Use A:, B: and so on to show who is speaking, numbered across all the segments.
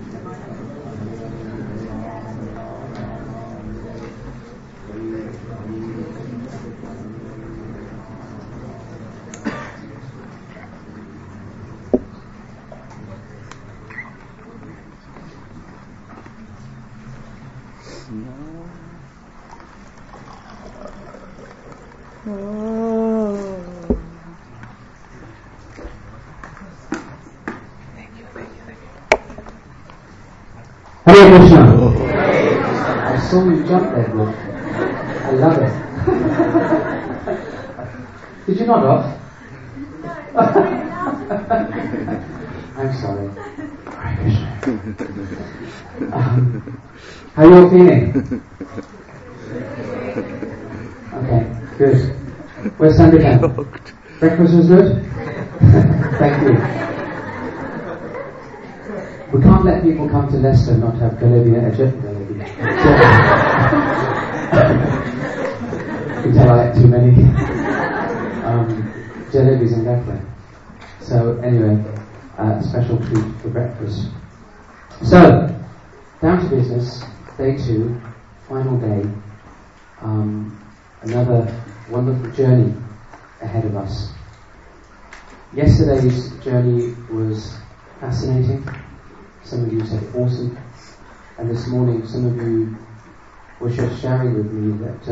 A: Hare Krishna. I saw you jump there, Brooke. I love it. Did you nod off? I'm sorry. Hare Krishna. How are you all feeling? Okay, good. Where's Sandra? Breakfast was good? Thank you. We can't let people come to Leicester and not have jalebi. You can tell I ate too many jalebis and gakla. So anyway, special treat for breakfast. So, down to business, day 2, final day. Another wonderful journey ahead of us. Yesterday's journey was fascinating. Some of you said awesome. And this morning, some of you were just sharing with me that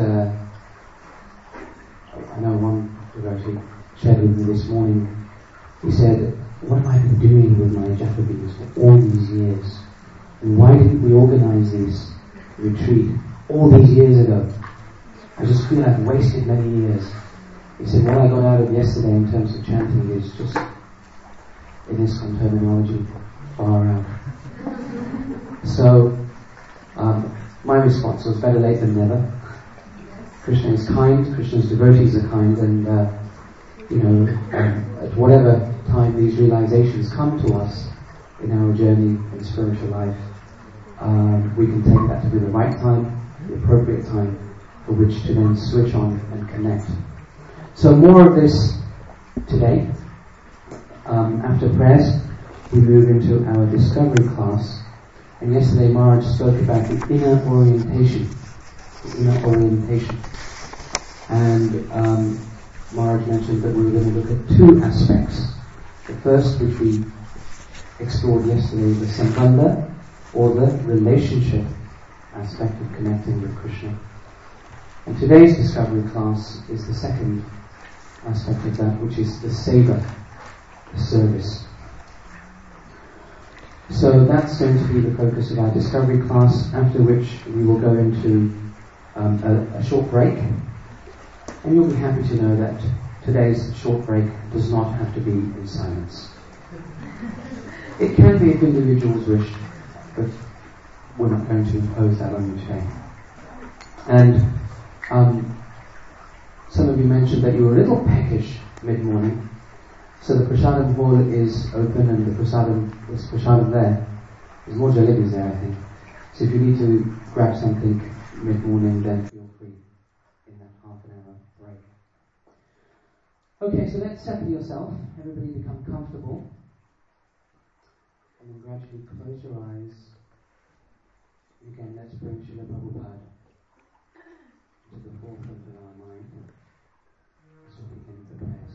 A: I know one devotee shared with me this morning. He said, "What have I been doing with my japa beans for all these years? And why didn't we organize this retreat all these years ago? I just feel I've wasted many years." He said, "What I got out of yesterday in terms of chanting is just, in ISKCON terminology, far out." So, my response was better late than never. Krishna is kind, Krishna's devotees are kind, and at whatever time these realizations come to us in our journey in spiritual life, we can take that to be the right time, the appropriate time, for which to then switch on and connect. So more of this today. After prayers, we move into our discovery class. And yesterday Maharaj spoke about the inner orientation. The inner orientation. And Maharaj mentioned that we were going to look at 2 aspects. The first, which we explored yesterday, the sambandha, or the relationship aspect of connecting with Krishna. And today's discovery class is the second aspect of that, which is the seva, the service. So that's going to be the focus of our discovery class, after which we will go into a short break. And you'll be happy to know that today's short break does not have to be in silence. It can be if individuals wish, but we're not going to impose that on you today. And some of you mentioned that you were a little peckish mid-morning. So the prasadam hall is open, and there's prasadam there. There's more jalebis there, I think. So if you need to grab something mid-morning, then feel free in that half an hour break. Okay, so let's settle yourself. Everybody become comfortable. And then gradually close your eyes. Again, let's bring Srila Prabhupada to the forefront of our mind as we begin the prayers.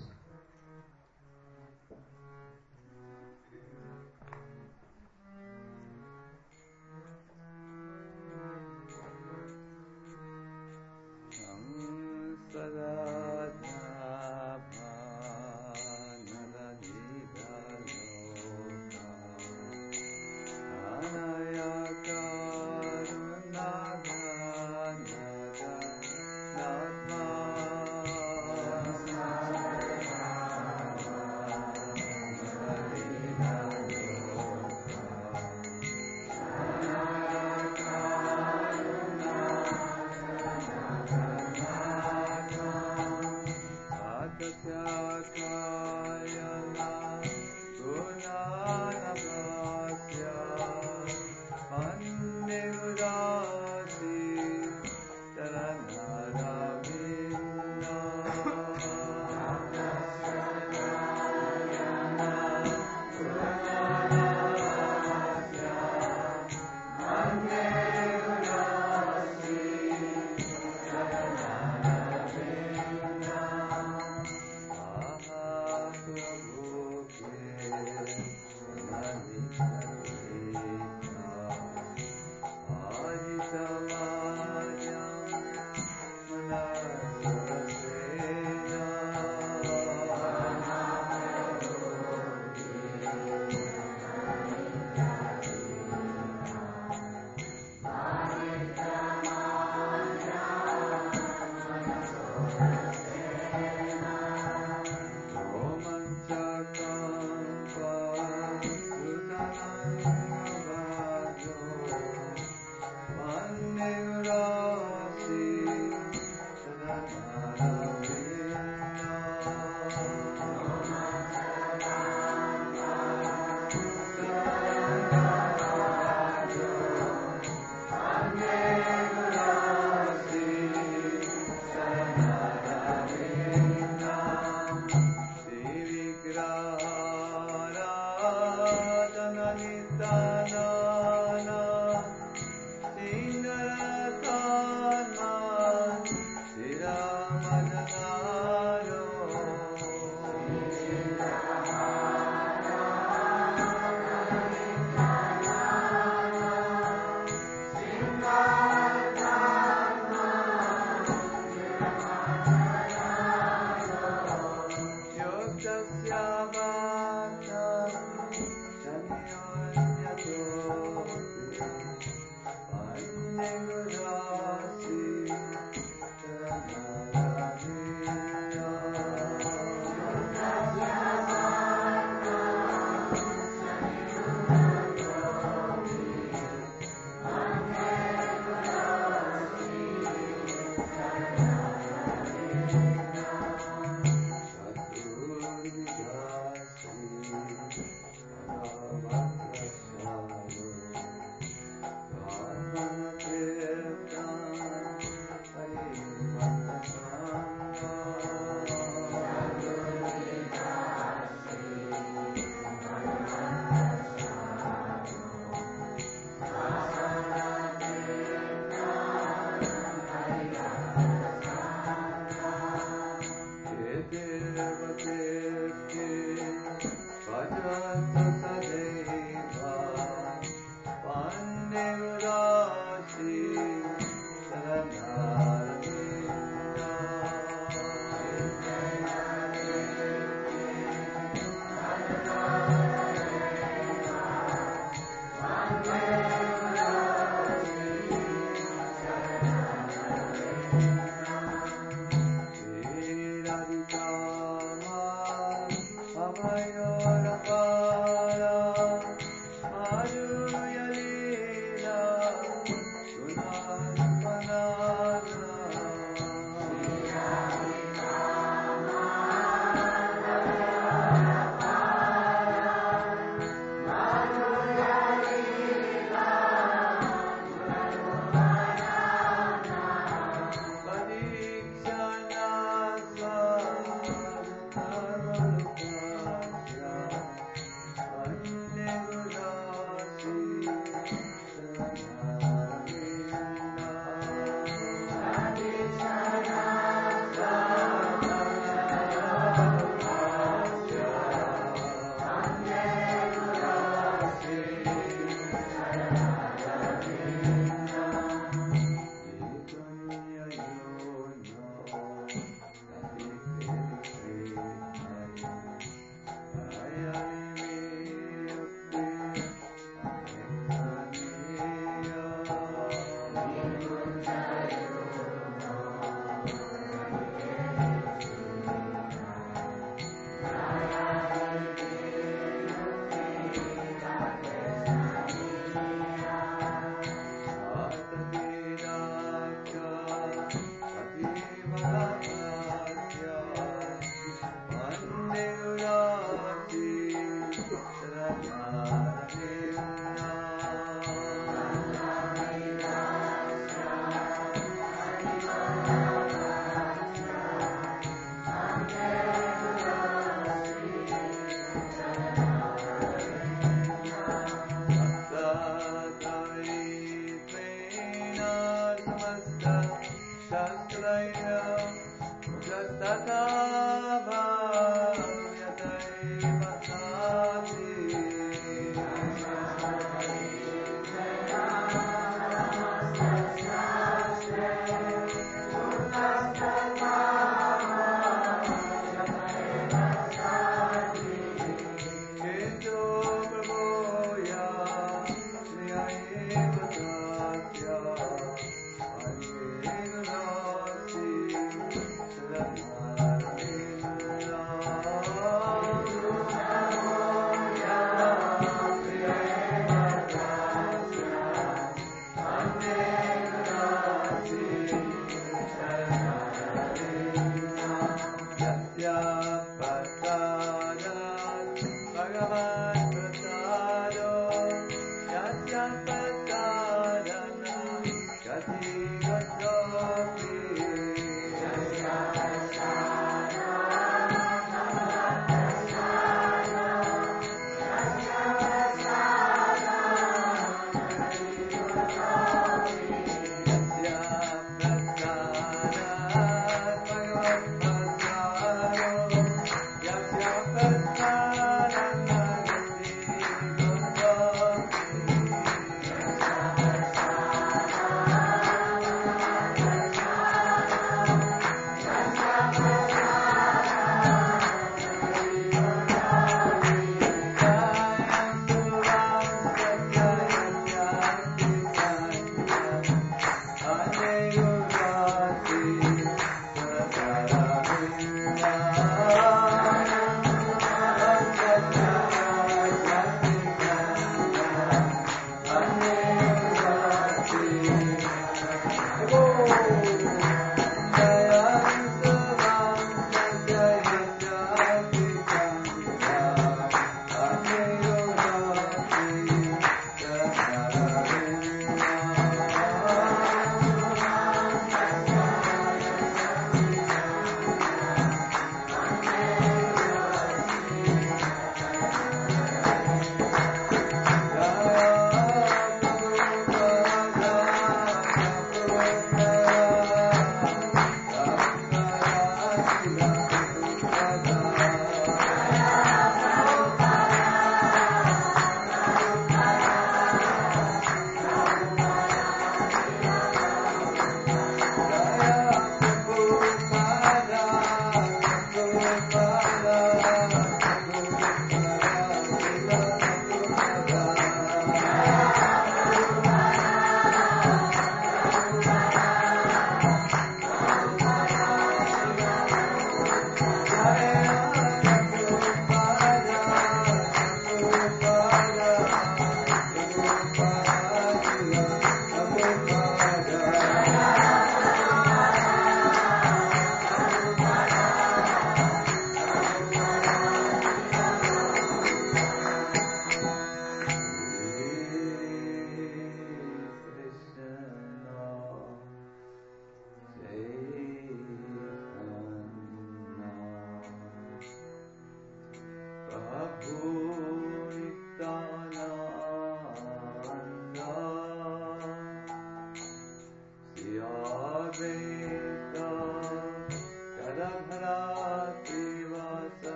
B: Yogya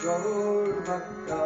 B: Gaur Bhakta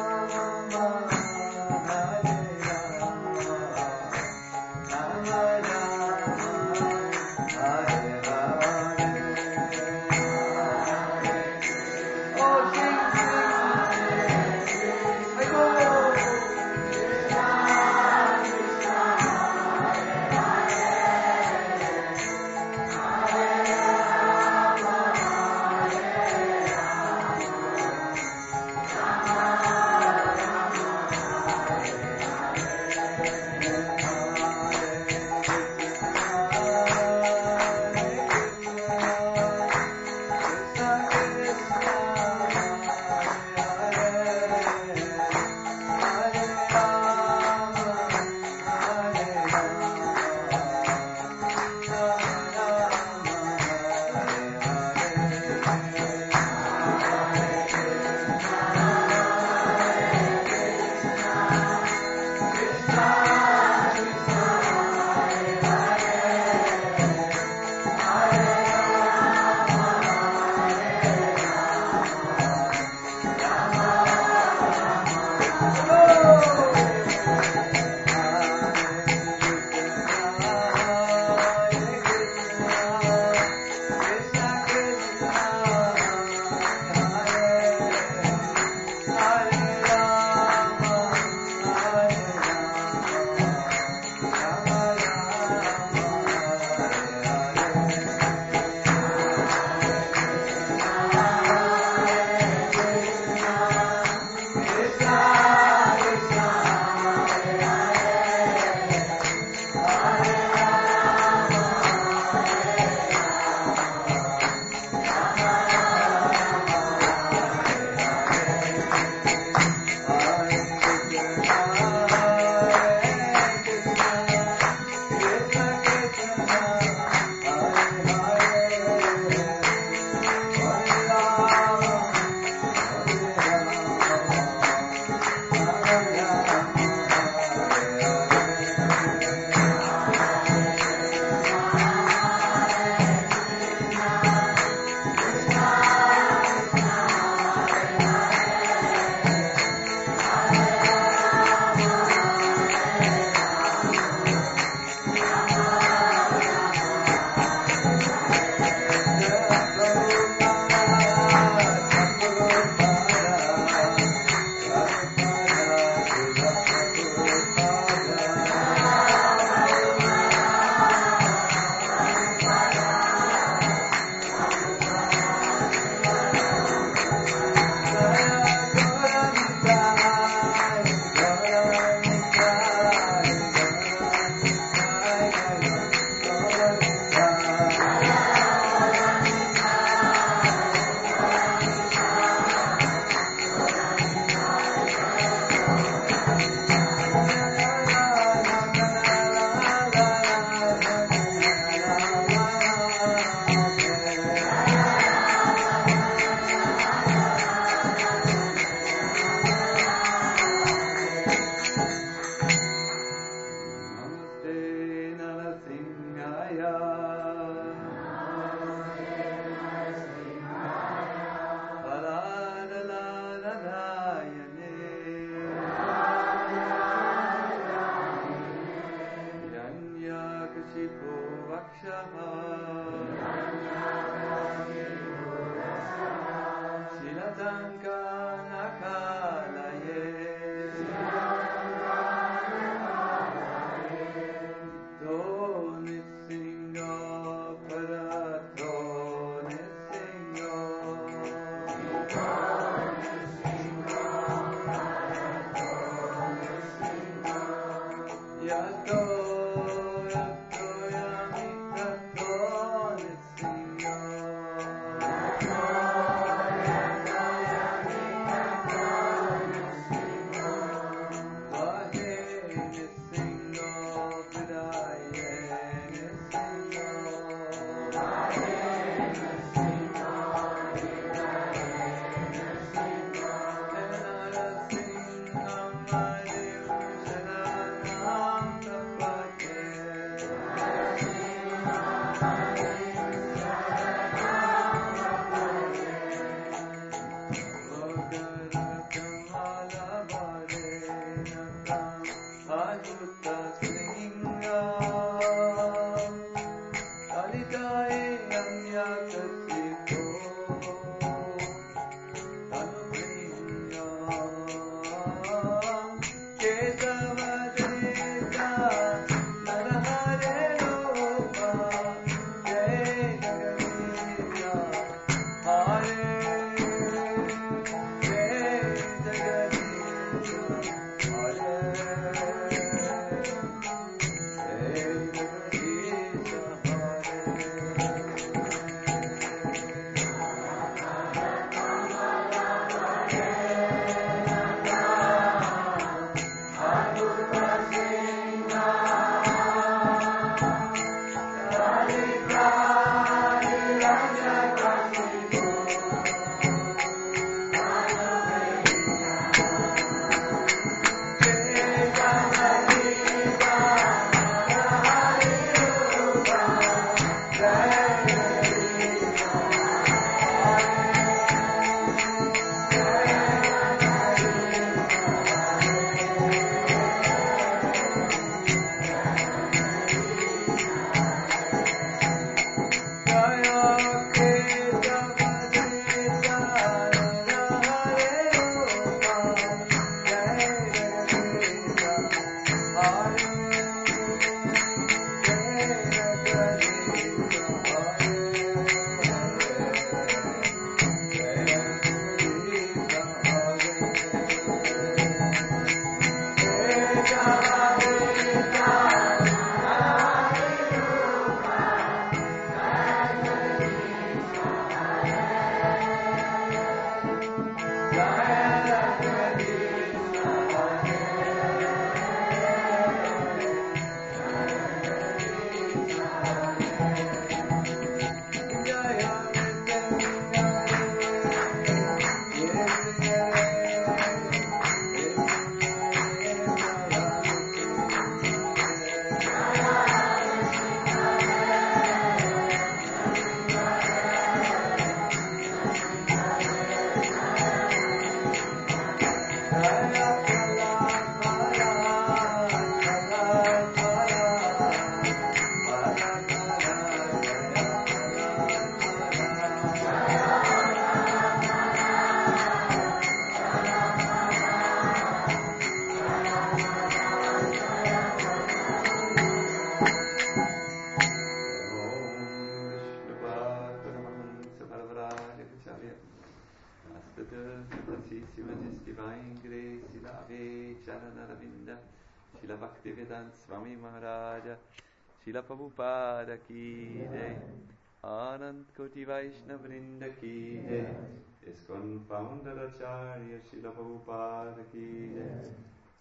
B: Hare Srila Bhaktivedanta Swami Maharaja, Srila Prabhupada ki jai, Anand Koti Vaishnava Vrinda ki jai, ISKCON Founder Acharya Srila Prabhupada ki jai,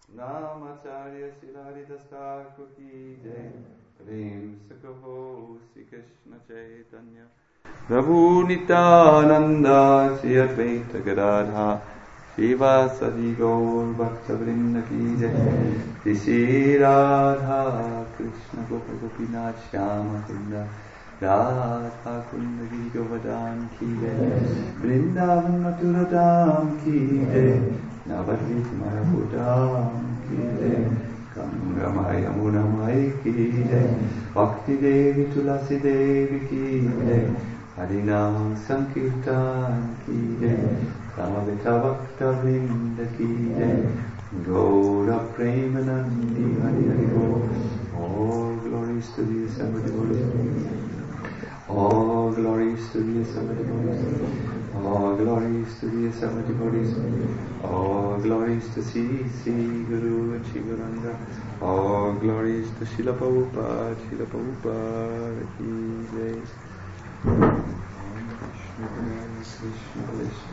B: Namacharya Srila Haridas Thakur ki jai, Prem Sakho Sri Krishna Chaitanya, Prabhu Nityananda Sri Advaita Gadadha, Shiva Sadi Gaur Bhakta Vrinda ki jai, Shri Radha Krishna Gopa Gopinath Shyama Kunda, Radha Kunda Giri Govardhan ki jai, Vrindavan Mathura Dham ki jai, Navadvip Mayapur Dham ki jai, Ganga Maya Yamuna Maya ki jai, Bhakti Devi Tulasi Devi ki jai, Harinam Sankirtan ki jai, Samaveta Bhakta Vrinda ki jai, Gaura Premanandi Hari Hari Bol. All glories to the Assembled Devotees. All glories to the Assembled Devotees. All glories to the Assembled Devotees. All glories to Sri Guru and Sri Gauranga. All glories to Srila Prabhupada, Srila Prabhupada ki jai. Krishna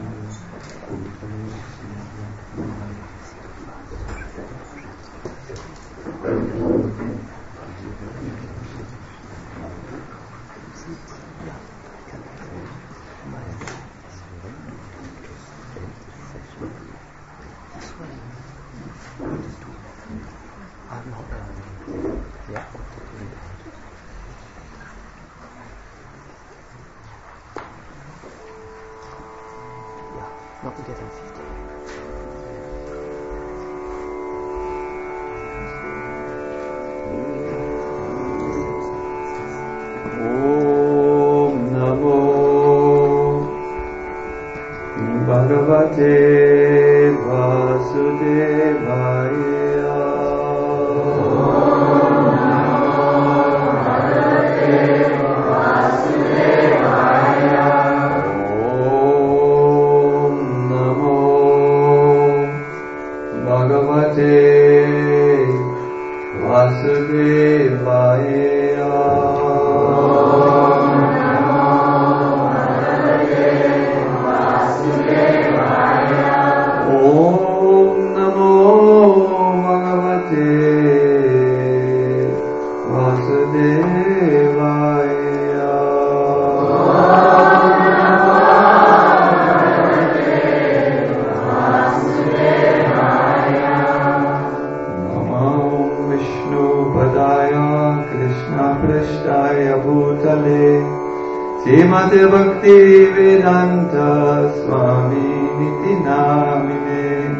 B: Bhakti Vedanta Swami Niti Namine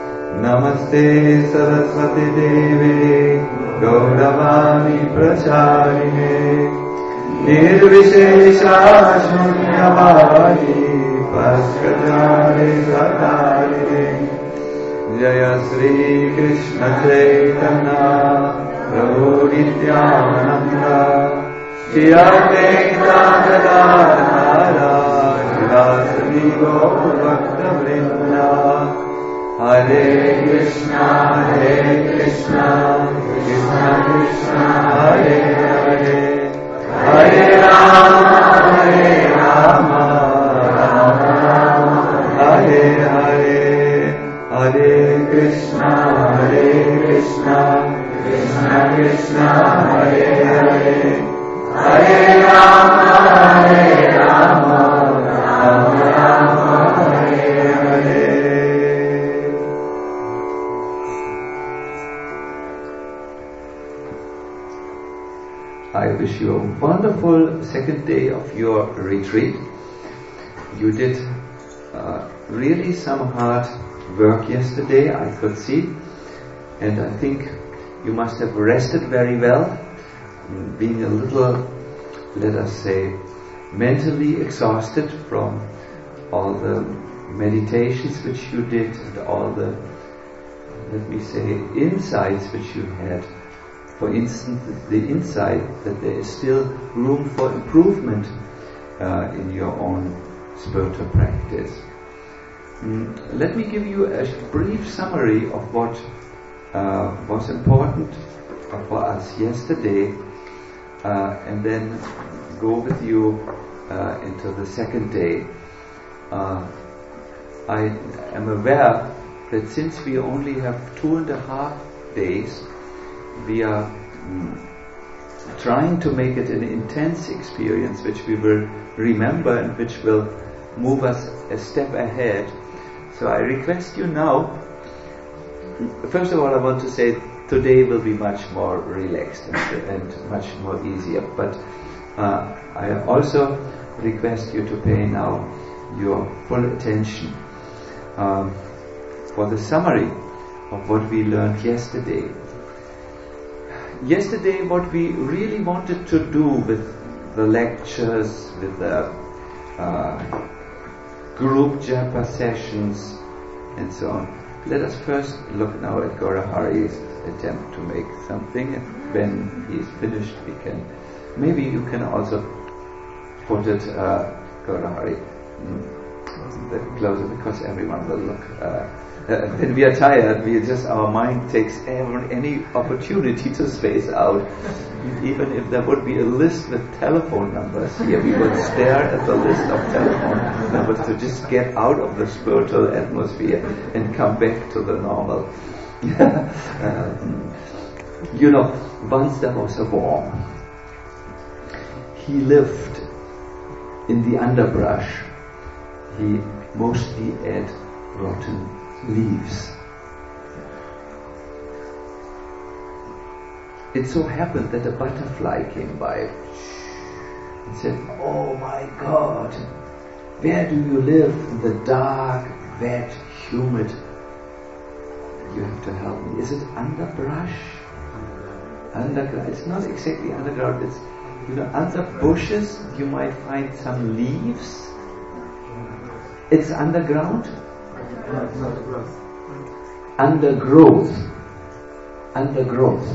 B: Namaste Saraswati Devi Gauravani Pracharine Nirvishesha Shunyavadi Paskajare Sakarine Jaya Sri Krishna Chaitanya Prabhu Nityananda Shri Advaita Gadadhara Shivasani Gaur Bhakta Vrinda Hare Krishna Krishna Krishna Hare Hare Hare Rama Rama Rama Hare Hare Hare Krishna Krishna Krishna Hare Hare Hare Rama, Rama Rama, Hare Hare. I wish you a wonderful second day of your retreat. You did really some hard work yesterday, I could see, and I think you must have rested very well. Being a little, let us say, mentally exhausted from all the meditations which you did and all the, let me say, insights which you had. For instance, the insight that there is still room for improvement in your own spiritual practice. Let me give you a brief summary of what was important for us yesterday, and then go with you into the second day. I am aware that since we only have 2.5 days, we are trying to make it an intense experience which we will remember and which will move us a step ahead. So I request you now, first of all I want to say today will be much more relaxed and much more easier, but I also request you to pay now your full attention for the summary of what we learned yesterday. yesterday what we really wanted to do with the lectures, with the group japa sessions and so on. Let us first look now at Gaurahari's attempt to make something, and when he is finished we can, maybe you can also put it, Gaurahari, closer, because everyone will look. When we are tired, our mind takes any opportunity to space out. Even if there would be a list with telephone numbers here, we would stare at the list of telephone numbers to just get out of the spiritual atmosphere and come back to the normal. Once there was a worm. He lived in the underbrush. He mostly ate rotten leaves. It so happened that a butterfly came by and said, "Oh my God, where do you live? In the dark, wet, humid. You have to help me. Is it underbrush? Underground? It's not exactly underground. It's, under bushes you might find some leaves. It's underground? Undergrowth. Undergrowth.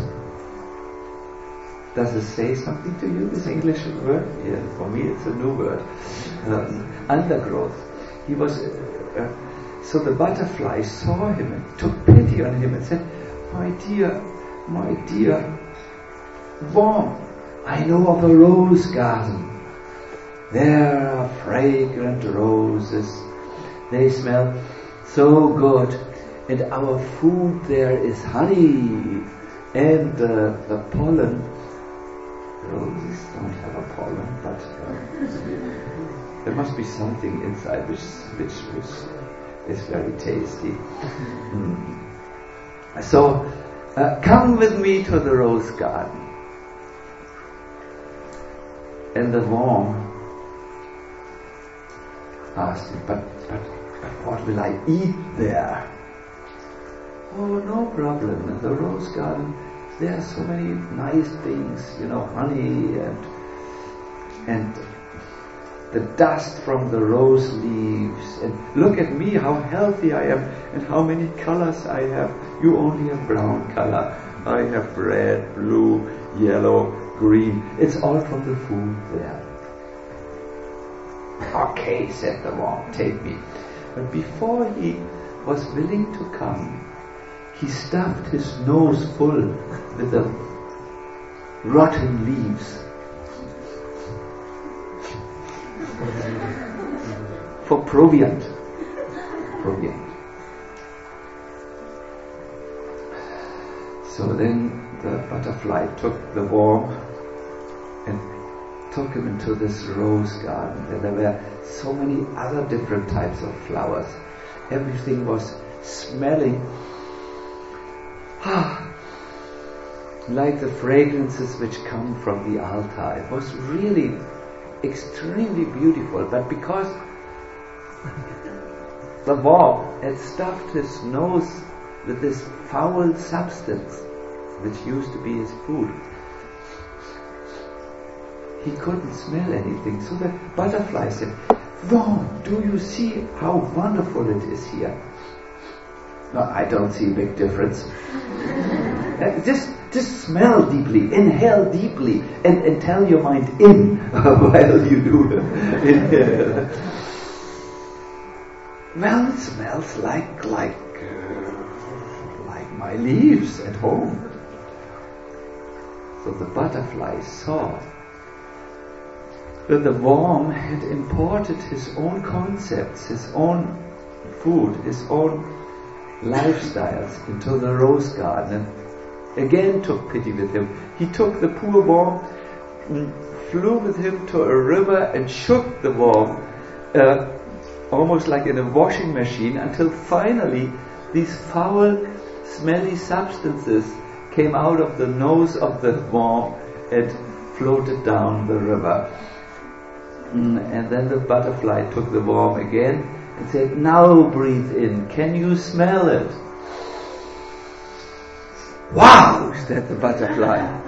B: Does it say something to you, this English word? Yeah, for me it's a new word. Undergrowth. He was, so the butterfly saw him and took pity on him and said, my dear worm, I know of a rose garden. There are fragrant roses. They smell so good. And our food there is honey. And the pollen. Roses don't have a pollen, but there must be something inside which is very tasty. So, come with me to the rose garden. And the worm asked him, but what will I eat there? Oh, no problem. In the rose garden, there are so many nice things, honey and the dust from the rose leaves. And look at me, how healthy I am, and how many colors I have. You only have brown color. I have red, blue, yellow, green. It's all from the food there. Okay, said the worm, take me. But before he was willing to come, he stuffed his nose full with the rotten leaves for proviant. So then the butterfly took the worm and took him into this rose garden, and there were so many other different types of flowers. Everything was smelling like the fragrances which come from the altar. It was really extremely beautiful, but because the worm had stuffed his nose with this foul substance which used to be his food, he couldn't smell anything. So the butterfly said, "Worm, do you see how wonderful it is here?" "No, I don't see a big difference." Just smell deeply, inhale deeply, and tell your mind in while you do it. Well, it smells like my leaves at home. So the butterfly saw that the worm had imported his own concepts, his own food, his own lifestyles into the rose garden, and again took pity with him. He took the poor worm, flew with him to a river and shook the worm almost like in a washing machine, until finally these foul, smelly substances came out of the nose of the worm and floated down the river. And then the butterfly took the worm again and said, "Now breathe in. Can you smell it?" "Wow," said the butterfly.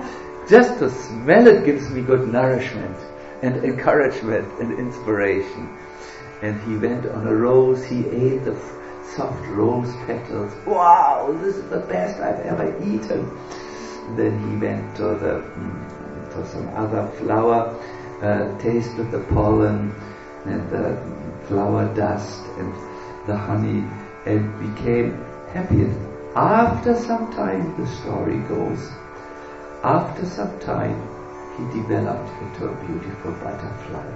B: Just to smell it gives me good nourishment and encouragement and inspiration. And he went on a rose, he ate the soft rose petals. Wow, this is the best I've ever eaten. Then he went to some other flower, tasted the pollen and the flower dust and the honey, and became happy. After some time, the story goes, after some time, he developed into a beautiful butterfly.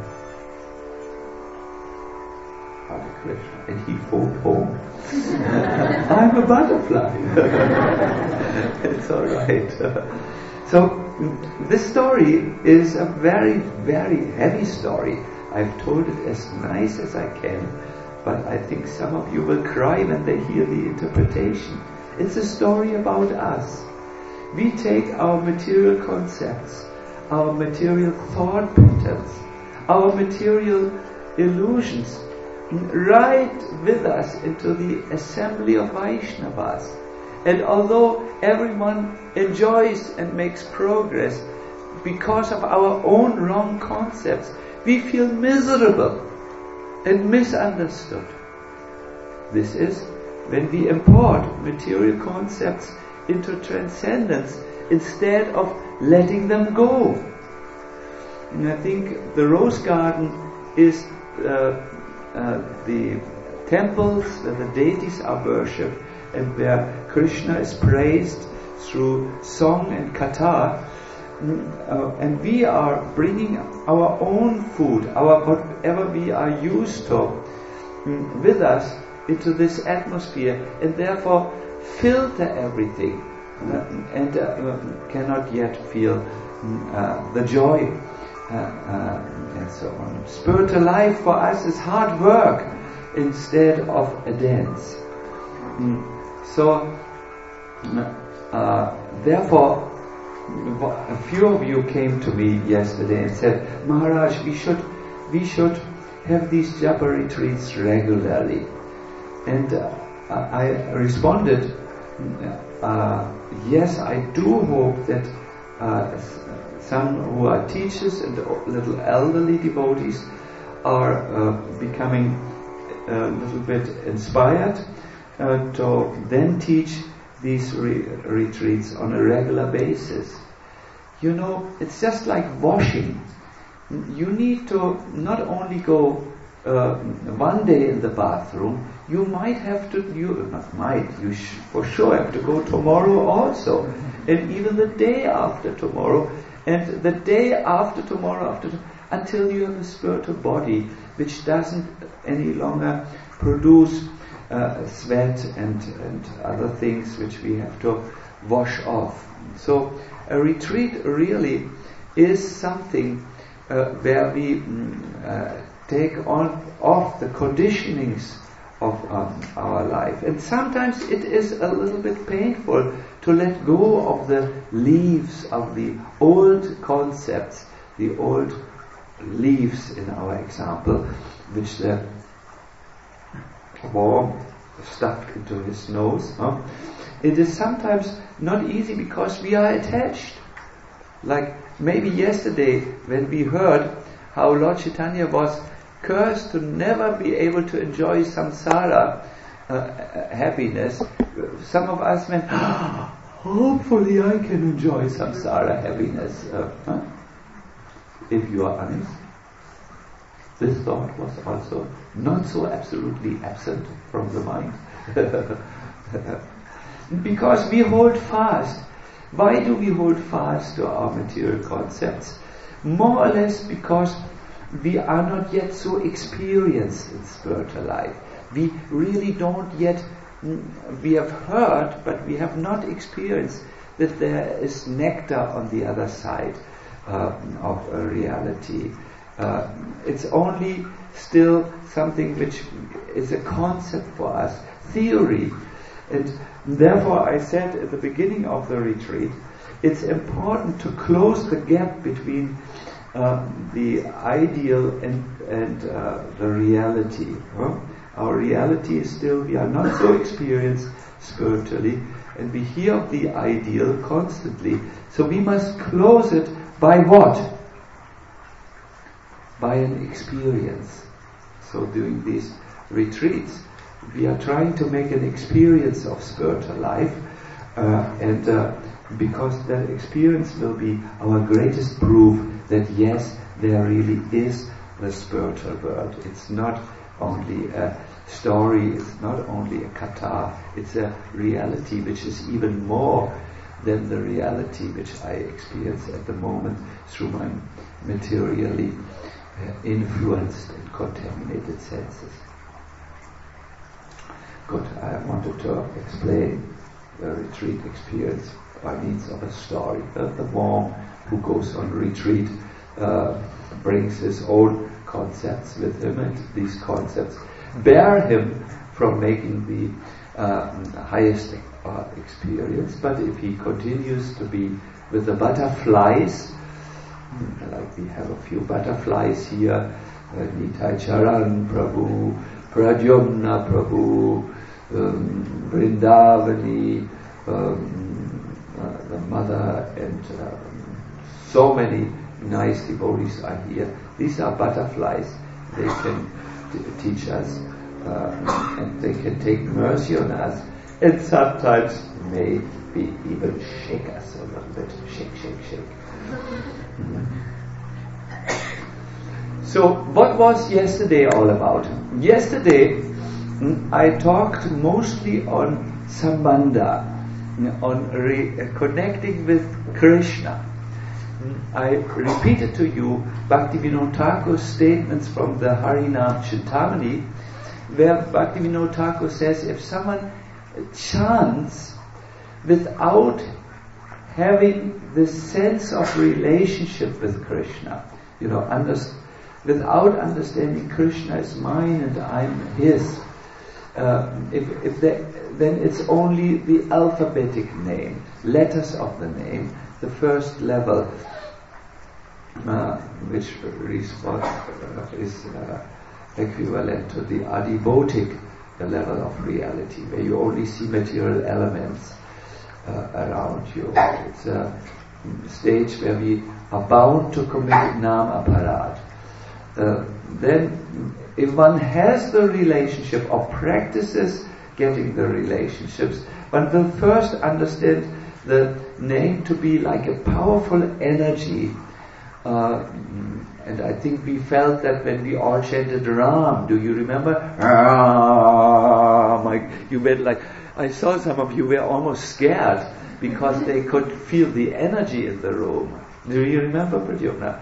B: Hare Krishna. And he phoned home. I'm a butterfly. It's all right. So this story is a very, very heavy story. I've told it as nice as I can, but I think some of you will cry when they hear the interpretation. It's a story about us. We take our material concepts, our material thought patterns, our material illusions, right with us into the assembly of Vaishnavas. And although everyone enjoys and makes progress, because of our own wrong concepts, we feel miserable and misunderstood. This is when we import material concepts into transcendence instead of letting them go. And I think the rose garden is the temples where the deities are worshipped and where Krishna is praised through song and katha. And we are bringing our own food, whatever we are used to, with us into this atmosphere, and therefore filter everything and cannot yet feel the joy and so on. Spiritual life for us is hard work instead of a dance. So therefore, a few of you came to me yesterday and said, Maharaj, we should have these japa retreats regularly. And I responded, yes, I do hope that some who are teachers and little elderly devotees are becoming a little bit inspired to then teach these retreats on a regular basis. You know, it's just like washing. You need to not only go one day in the bathroom, you might have to, for sure have to go tomorrow also, and even the day after tomorrow, and the day after tomorrow, until you have a spiritual body which doesn't any longer produce sweat and other things which we have to wash off. So a retreat really is something where we take off the conditionings of our life. And sometimes it is a little bit painful to let go of the leaves of the old concepts, the old leaves in our example, which the worm stuffed into his nose. It is sometimes not easy because we are attached. Like maybe yesterday when we heard how Lord Chaitanya was cursed to never be able to enjoy samsara happiness, some of us went, hopefully I can enjoy samsara happiness. If you are honest, this thought was also not so absolutely absent from the mind. Because we hold fast. Why do we hold fast to our material concepts? More or less because we are not yet so experienced in spiritual life. We really don't yet, we have heard, but we have not experienced that there is nectar on the other side of reality. It's only still something which is a concept for us, theory. And therefore I said at the beginning of the retreat, it's important to close the gap between the ideal and the reality. Our reality is still, we are not so experienced spiritually, and we hear of the ideal constantly. So we must close it by what? By an experience. So during these retreats, we are trying to make an experience of spiritual life, and because that experience will be our greatest proof that yes, there really is the spiritual world. It's not only a story, it's not only a kata, it's a reality which is even more than the reality which I experience at the moment through my materially influenced and contaminated senses. Good, I wanted to explain the retreat experience by means of a story. The monk who goes on retreat brings his own concepts with him, and these concepts bear him from making the highest experience. But if he continues to be with the butterflies, like we have a few butterflies here, Nitai Charan Prabhu, Pradyumna Prabhu, Vrindavani, the mother, and so many nice devotees are here. These are butterflies. They can teach us, and they can take mercy on us, and sometimes maybe even shake us a little bit. Shake, shake, shake. So, what was yesterday all about? Yesterday, I talked mostly on Sambandha, on connecting with Krishna. I repeated to you Bhaktivinoda Thakur's statements from the Harinam Chintamani, where Bhaktivinoda Thakur says, if someone chants without having the sense of relationship with Krishna, without understanding Krishna is mine and I'm his, then it's only the alphabetic name, letters of the name, the first level, which is equivalent to the adibotic level of reality, where you only see material elements around you. It's a stage where we are bound to commit nam aparad. Then, if one has the relationship or practices getting the relationships, one will first understand the name to be like a powerful energy. And I think we felt that when we all chanted Ram. Do you remember? You went like, I saw some of you were almost scared because they could feel the energy in the room. Do you remember, Pradyumna?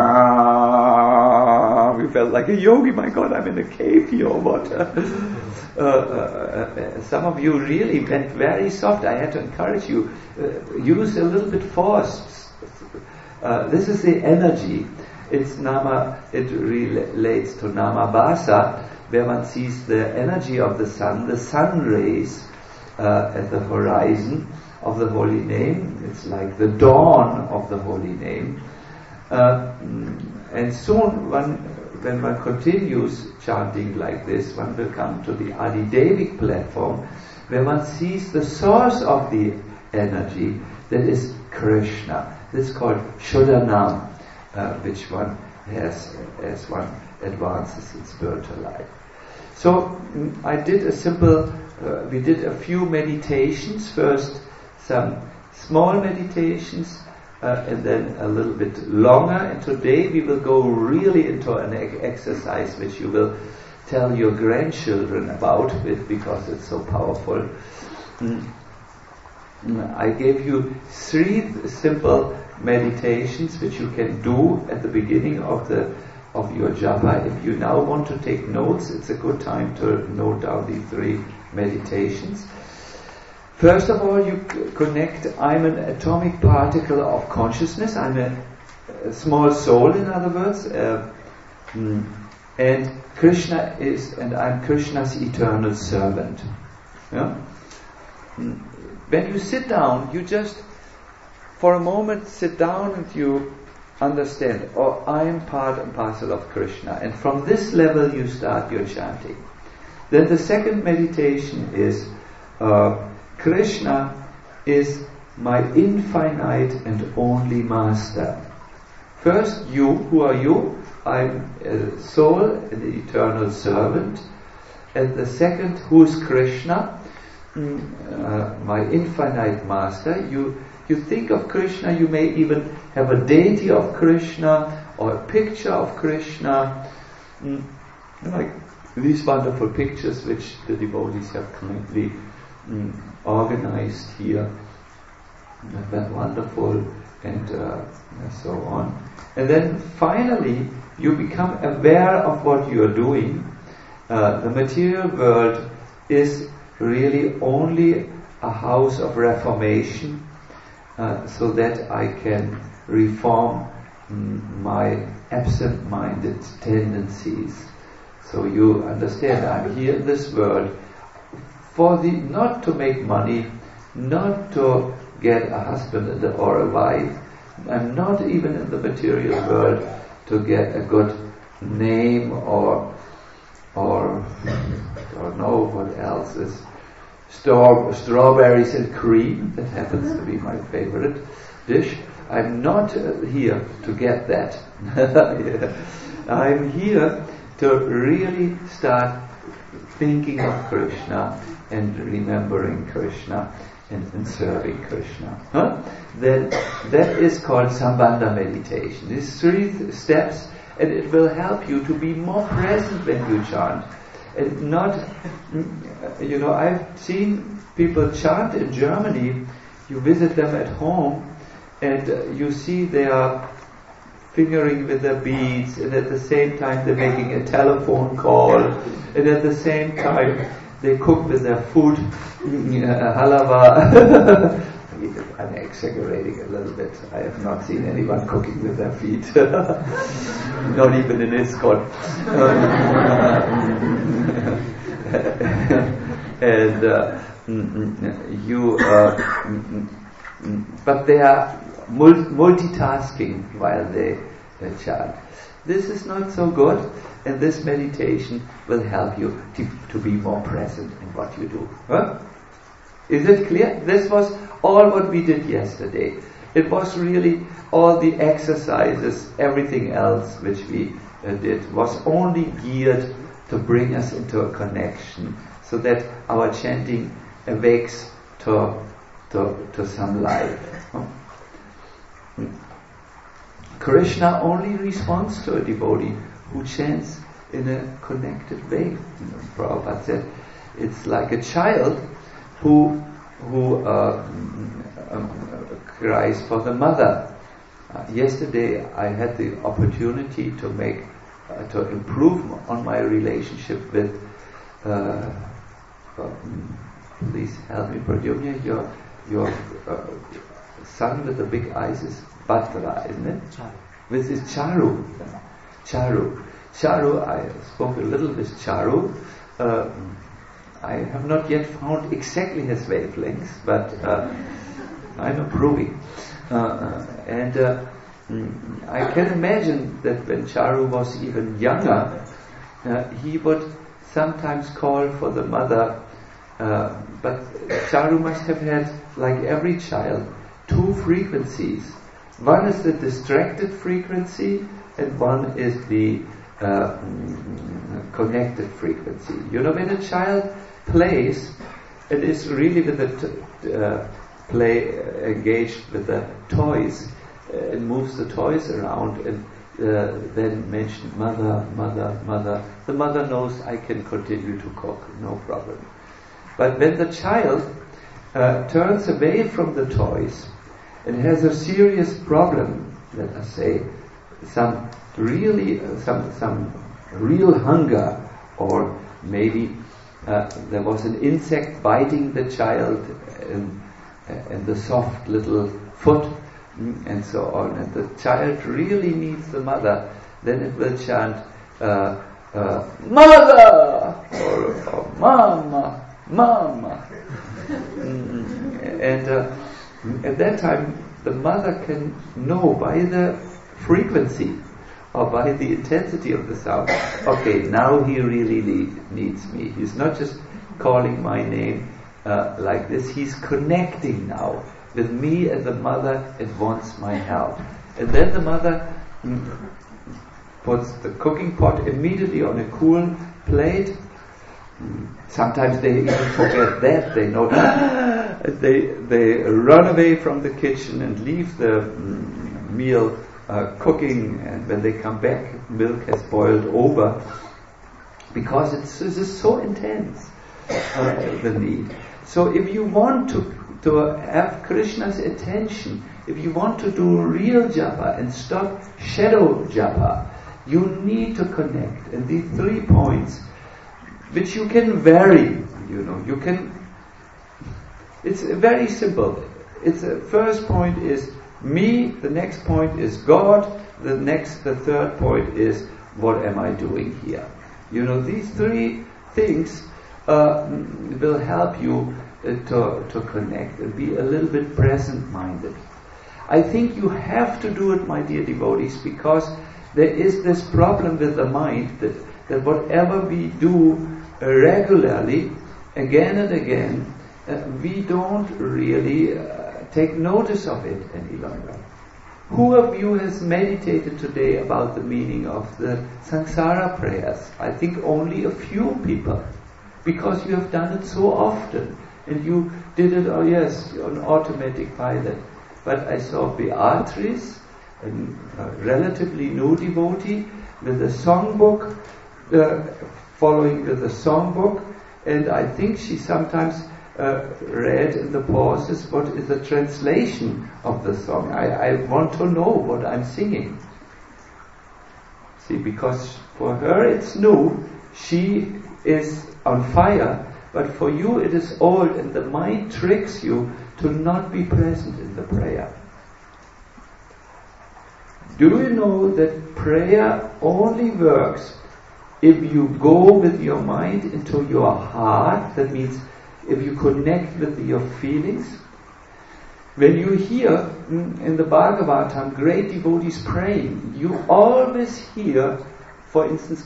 B: We felt like a yogi. My God, I'm in a cave here or what? Some of you really went very soft. I had to encourage you. Use a little bit force. This is the energy. It's nama. It relates to namabhasa, where one sees the energy of the sun rays at the horizon of the holy name. It's like the dawn of the holy name. And soon, when one continues chanting like this, one will come to the Adidevic platform, where one sees the source of the energy, that is Krishna. This is called Shuddhanam, which one has as one advances in spiritual life. So I did we did a few meditations. First, some small meditations, and then a little bit longer. And today we will go really into an exercise which you will tell your grandchildren about because it's so powerful. I gave you 3 simple meditations which you can do at the beginning of your japa. If you now want to take notes, it's a good time to note down the 3 meditations. First of all, you connect, I'm an atomic particle of consciousness, I'm a small soul, in other words, and Krishna and I'm Krishna's eternal servant. Yeah? When you sit down, you just, for a moment, sit down and you understand, I am part and parcel of Krishna. And from this level you start your chanting. Then the second meditation is Krishna is my infinite and only master. First, you, who are you? I'm a soul, an eternal servant. And the second, who is Krishna? My infinite master. You think of Krishna, you may even have a deity of Krishna or a picture of Krishna, like these wonderful pictures which the devotees have kindly organized here. That wonderful, and so on. And then finally, you become aware of what you are doing. The material world is really only a house of reformation, so that I can reform my absent-minded tendencies. So you understand, I'm here in this world not to make money, not to get a husband or a wife. I'm not even in the material world to get a good name or don't know what else is. Strawberries and cream, that happens to be my favorite dish. I'm not here to get that. I'm here to really start thinking of Krishna and remembering Krishna and serving Krishna. Then that is called Sambandha meditation. These 3 steps, and it will help you to be more present when you chant. And not, I've seen people chant in Germany. You visit them at home, and you see they are fingering with their beads, and at the same time they're making a telephone call, and at the same time they cook with their food, halava. I'm exaggerating a little bit. I have not seen anyone cooking with their feet. Not even in ISKCON. But they are multitasking while they chant. This is not so good, and this meditation will help you to be more present in what you do. Is it clear? This was all what we did yesterday. It was really all the exercises, everything else which we did was only geared to bring us into a connection, so that our chanting awakes to some life. Krishna only responds to a devotee who chants in a connected way. Prabhupada said it's like a child who cries for the mother. Yesterday I had the opportunity to improve on my relationship with please help me, Pradyumna, your son with the big eyes is Bhadra, isn't it?
A: Charu.
B: With his Charu. Charu, I spoke a little with Charu. I have not yet found exactly his wavelengths, but I'm improving. And I can imagine that when Charu was even younger, he would sometimes call for the mother, but Charu must have had, like every child, 2 frequencies. One is the distracted frequency, and one is the connected frequency. You know, when a child plays, it is really with the play engaged with the toys, and moves the toys around, and then mention mother, mother, mother. The mother knows I can continue to cook, no problem. But when the child turns away from the toys and has a serious problem, let us say, some real hunger, or maybe there was an insect biting the child and the soft little foot, and so on, and the child really needs the mother, then it will chant mother, or mama, mama. And at that time the mother can know by the frequency or by the intensity of the sound, okay, now he really needs me. He's not just calling my name like this. He's connecting now with me as a mother and wants my help. And then the mother puts the cooking pot immediately on a cool plate. Sometimes they even forget that. They know they run away from the kitchen and leave the meal cooking, and when they come back, milk has boiled over, because it's just so intense, the need. So if you want to have Krishna's attention, if you want to do real japa and stop shadow japa, you need to connect. And these 3 points, which you can vary, you can. It's very simple. It's first point is me. The next point is God. The third point is what am I doing here? These 3 things will help you to connect and be a little bit present-minded. I think you have to do it, my dear devotees, because there is this problem with the mind that whatever we do regularly, again and again, we don't really take notice of it any longer. Who of you has meditated today about the meaning of the Samsara prayers? I think only a few people, because you have done it so often, and you did it, on automatic pilot. But I saw Beatrice, a relatively new devotee, with a songbook, following with a songbook, and I think she sometimes read in the pauses what is the translation of the song. I want to know what I'm singing. See, because for her it's new, she is on fire, but for you it is old, and the mind tricks you to not be present in the prayer. Do you know that prayer only works if you go with your mind into your heart? That means if you connect with your feelings. When you hear in the Bhagavatam great devotees praying, you always hear, for instance,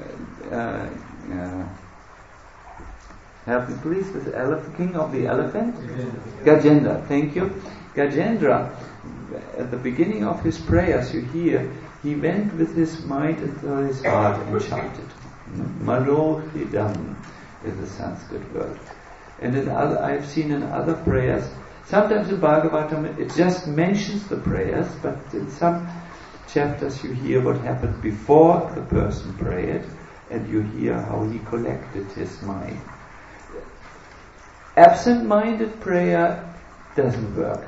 B: help me please, the king of the elephant? Gajendra, thank you. Gajendra, at the beginning of his prayers, you hear, he went with his mind into his heart and chanted. Manohidam is the Sanskrit word. And I've seen in other prayers, sometimes in Bhagavatam it just mentions the prayers, but in some chapters you hear what happened before the person prayed, and you hear how he collected his mind. Absent-minded prayer doesn't work.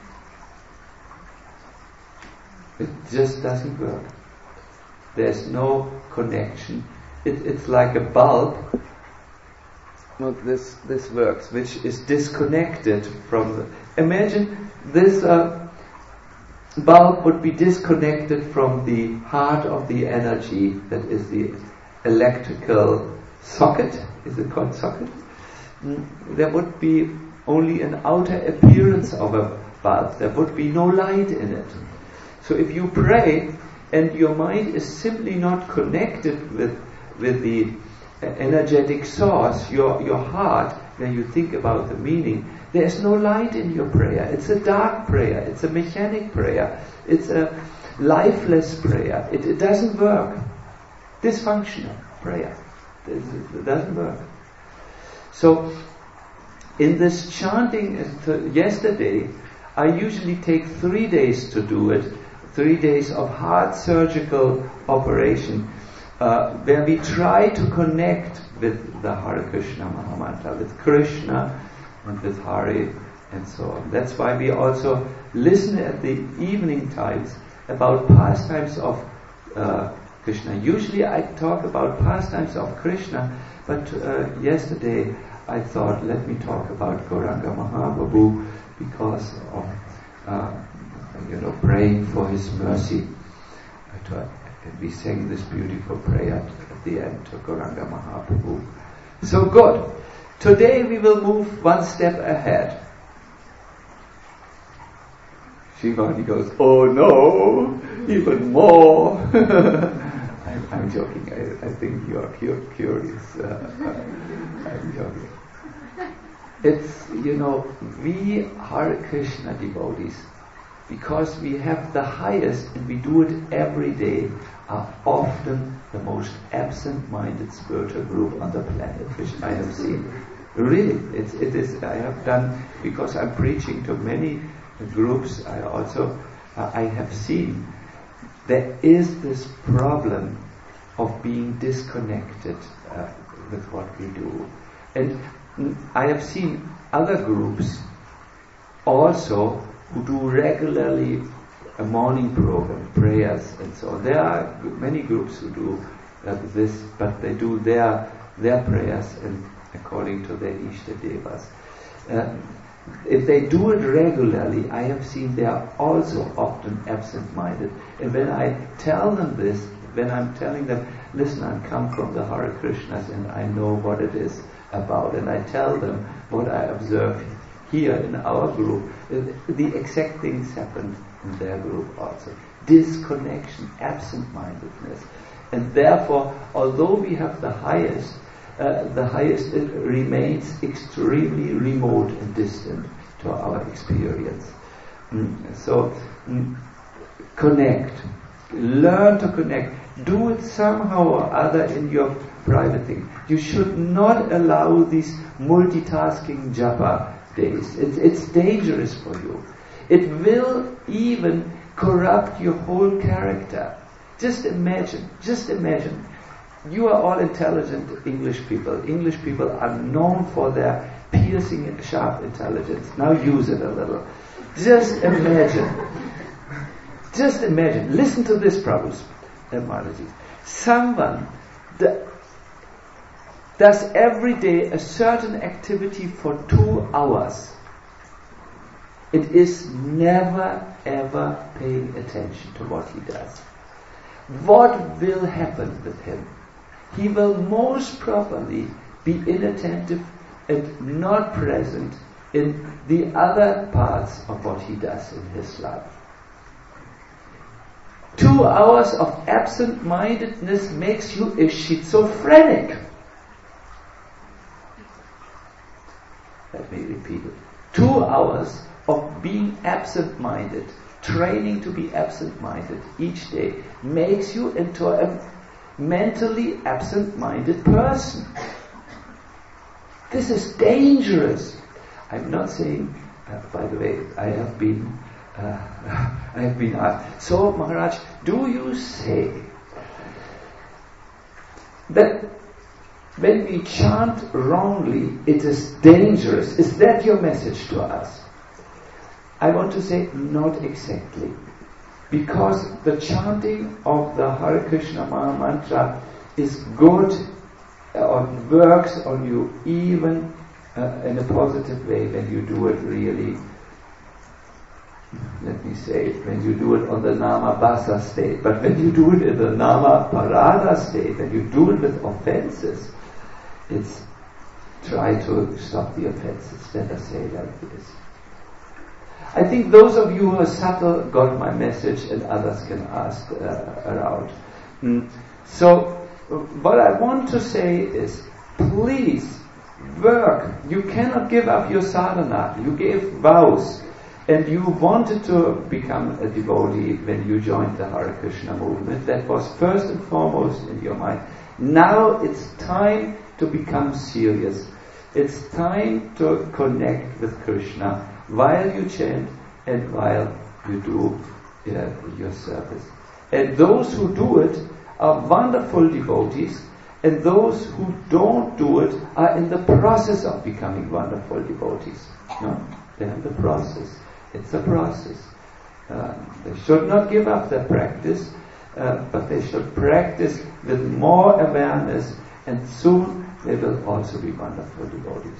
B: It just doesn't work. There's no connection. It's like a bulb. Not this works, which is disconnected from the. Imagine this bulb would be disconnected from the heart of the energy that is the electrical socket. Is it called socket? There would be only an outer appearance of a bulb. There would be no light in it. So if you pray and your mind is simply not connected with the energetic source, your heart, where you think about the meaning, there's no light in your prayer. It's a dark prayer. It's a mechanic prayer. It's a lifeless prayer. It doesn't work. Dysfunctional prayer. It doesn't work. So, in this chanting yesterday, I usually take 3 days to do it. 3 days of heart surgical operation, where we try to connect with the Hare Krishna Mahamantra, with Krishna and with Hare and so on. That's why we also listen at the evening times about pastimes of Krishna. Usually I talk about pastimes of Krishna, but yesterday I thought, let me talk about Gauranga Mahaprabhu because of praying for his mercy. I thought, and we sang this beautiful prayer at the end to Gauranga Mahaprabhu. So good. Today we will move one step ahead. Shivani goes, oh no, even more. I'm joking. I think you are curious. I'm joking. it's, we Hare Krishna devotees, because we have the highest and we do it every day, are often the most absent-minded spiritual group on the planet, which I have seen. Really, it is. I have done, because I'm preaching to many groups. I have seen there is this problem of being disconnected with what we do, and I have seen other groups also who do regularly a morning program, prayers and so on. There are many groups who do this, but they do their prayers and according to their Ishta Devas. If they do it regularly, I have seen they are also often absent-minded. And when I tell them this, when I'm telling them, listen, I come from the Hare Krishnas and I know what it is about, and I tell them what I observe here in our group, the exact things happened in their group also. Disconnection, absent-mindedness. And therefore, although we have the highest remains extremely remote and distant to our experience. So, connect. Learn to connect. Do it somehow or other in your private thing. You should not allow these multitasking japa days. It's dangerous for you. It will even corrupt your whole character. Just imagine. You are all intelligent English people. English people are known for their piercing and sharp intelligence. Now use it a little. Just imagine. Listen to this, Prabhus and Maharaji. Someone does every day a certain activity for 2 hours. It is never ever paying attention to what he does. What will happen with him? He will most probably be inattentive and not present in the other parts of what he does in his life. 2 hours of absent-mindedness makes you a schizophrenic. Let me repeat it. 2 hours of being absent-minded, training to be absent-minded each day, makes you into a mentally absent-minded person. This is dangerous. I'm not saying, by the way, I have been asked, so Maharaj, do you say that when we chant wrongly, it is dangerous? Is that your message to us? I want to say, not exactly. Because the chanting of the Hare Krishna Maha Mantra is good, or works on you even in a positive way when you do it really, let me say, when you do it on the Nama Basa state. But when you do it in the Nama Parada state, when you do it with offenses, it's try to stop the offenses. Let us say like this. I think those of you who are subtle got my message, and others can ask around. So, what I want to say is, please work. You cannot give up your sadhana. You gave vows, and you wanted to become a devotee when you joined the Hare Krishna movement. That was first and foremost in your mind. Now it's time to become serious. It's time to connect with Krishna while you chant and while you do your service. And those who do it are wonderful devotees, and those who don't do it are in the process of becoming wonderful devotees. No, they're in the process. It's a process. They should not give up their practice, but they should practice with more awareness, and soon they will also be wonderful devotees.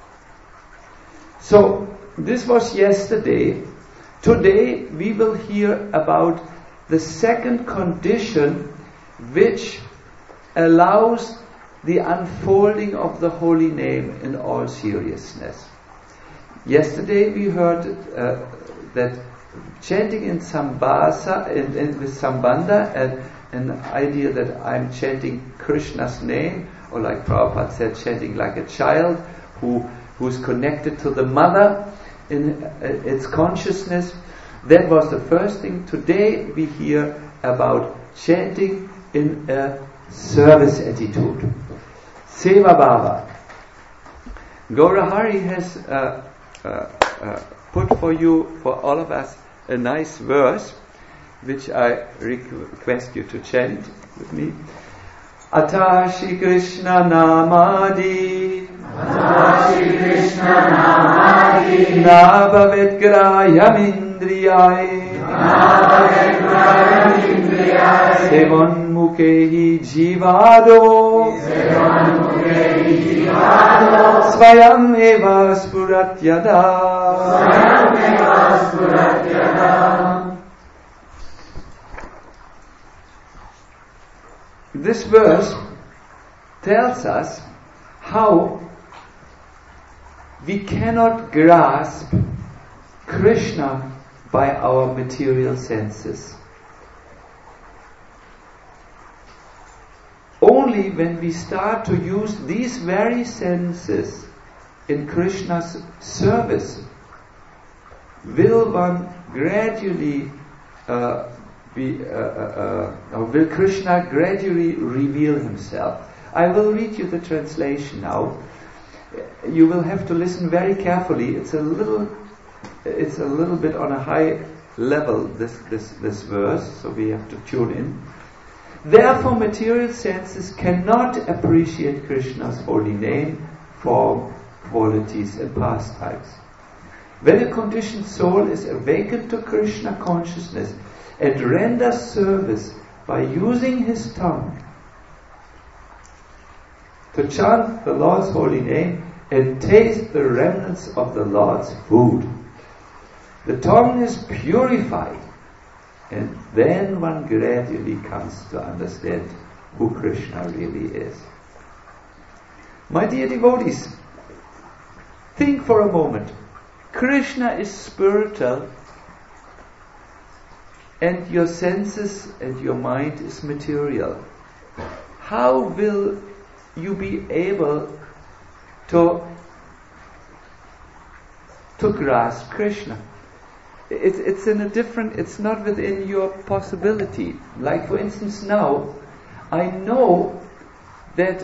B: So, this was yesterday. Today we will hear about the second condition which allows the unfolding of the holy name in all seriousness. Yesterday we heard that chanting in Sambasa, with Sambandha, an idea that I'm chanting Krishna's name, or like Prabhupada said, chanting like a child who who's connected to the mother in its consciousness. That was the first thing. Today we hear about chanting in a service attitude. Seva Bhava. Gaurahari has put for you, for all of us, a nice verse which I request you to chant with me. Atashi Krishna Namadi Atashi Krishna Namadi Nabhavet Grayam Indriyai Nabhavet Grayam Indriyai Sevon Mukhehi Jivado Sevon Mukhehi Jivado Svayam Eva Spuratyada Svayam Eva Spuratyada. This verse tells us how we cannot grasp Krishna by our material senses. Only when we start to use these very senses in Krishna's service will one gradually will Krishna gradually reveal himself. I will read you the translation now. You will have to listen very carefully. It's a little bit on a high level, this verse, so we have to tune in. Therefore, material senses cannot appreciate Krishna's holy name, form, qualities and pastimes. When a conditioned soul is awakened to Krishna consciousness and renders service by using his tongue to chant the Lord's holy name and taste the remnants of the Lord's food, the tongue is purified, and then one gradually comes to understand who Krishna really is. My dear devotees, think for a moment. Krishna is spiritual, and your senses and your mind is material. How will you be able to grasp Krishna? It's in a different, it's not within your possibility. Like for instance now, I know that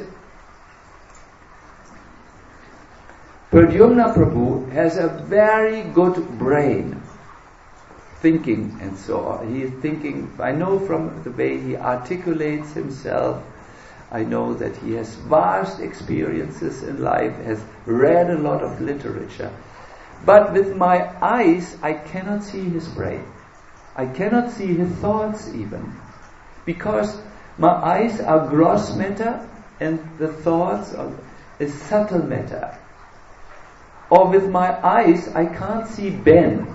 B: Pradyumna Prabhu has a very good brain, thinking and so on. He is thinking, I know from the way he articulates himself, I know that he has vast experiences in life, has read a lot of literature. But with my eyes, I cannot see his brain. I cannot see his thoughts even. Because my eyes are gross matter and the thoughts is subtle matter. Or with my eyes, I can't see Ben.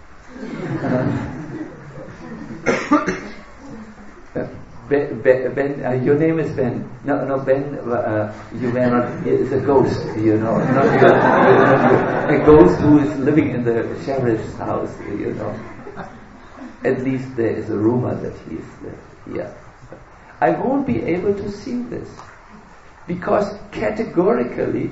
B: Ben, your name is Ben. No, Ben, you were not, it's a ghost, you know. Not you, a ghost who is living in the sheriff's house, you know. At least there is a rumor that he is here. I won't be able to see this. Because categorically,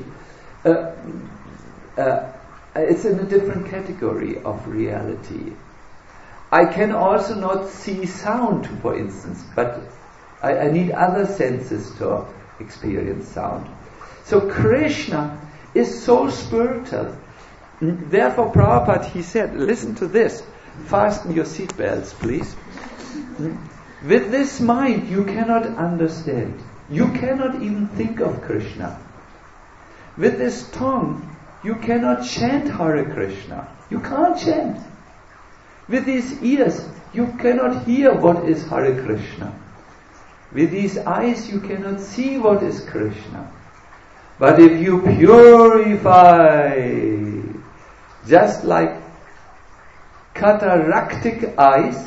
B: it's in a different category of reality. I can also not see sound, for instance, but I need other senses to experience sound. So Krishna is so spiritual. Therefore Prabhupada, he said, listen to this, fasten your seatbelts please. With this mind you cannot understand. You cannot even think of Krishna. With this tongue you cannot chant Hare Krishna. You can't chant. With these ears, you cannot hear what is Hare Krishna. With these eyes, you cannot see what is Krishna. But if you purify, just like cataractic eyes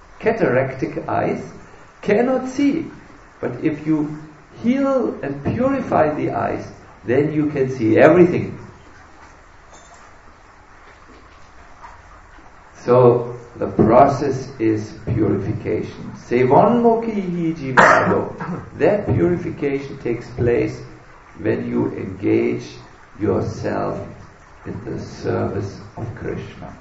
B: cannot see. But if you heal and purify the eyes, then you can see everything. So the process is purification. Sevonmukhi jivado. That purification takes place when you engage yourself in the service of Krishna.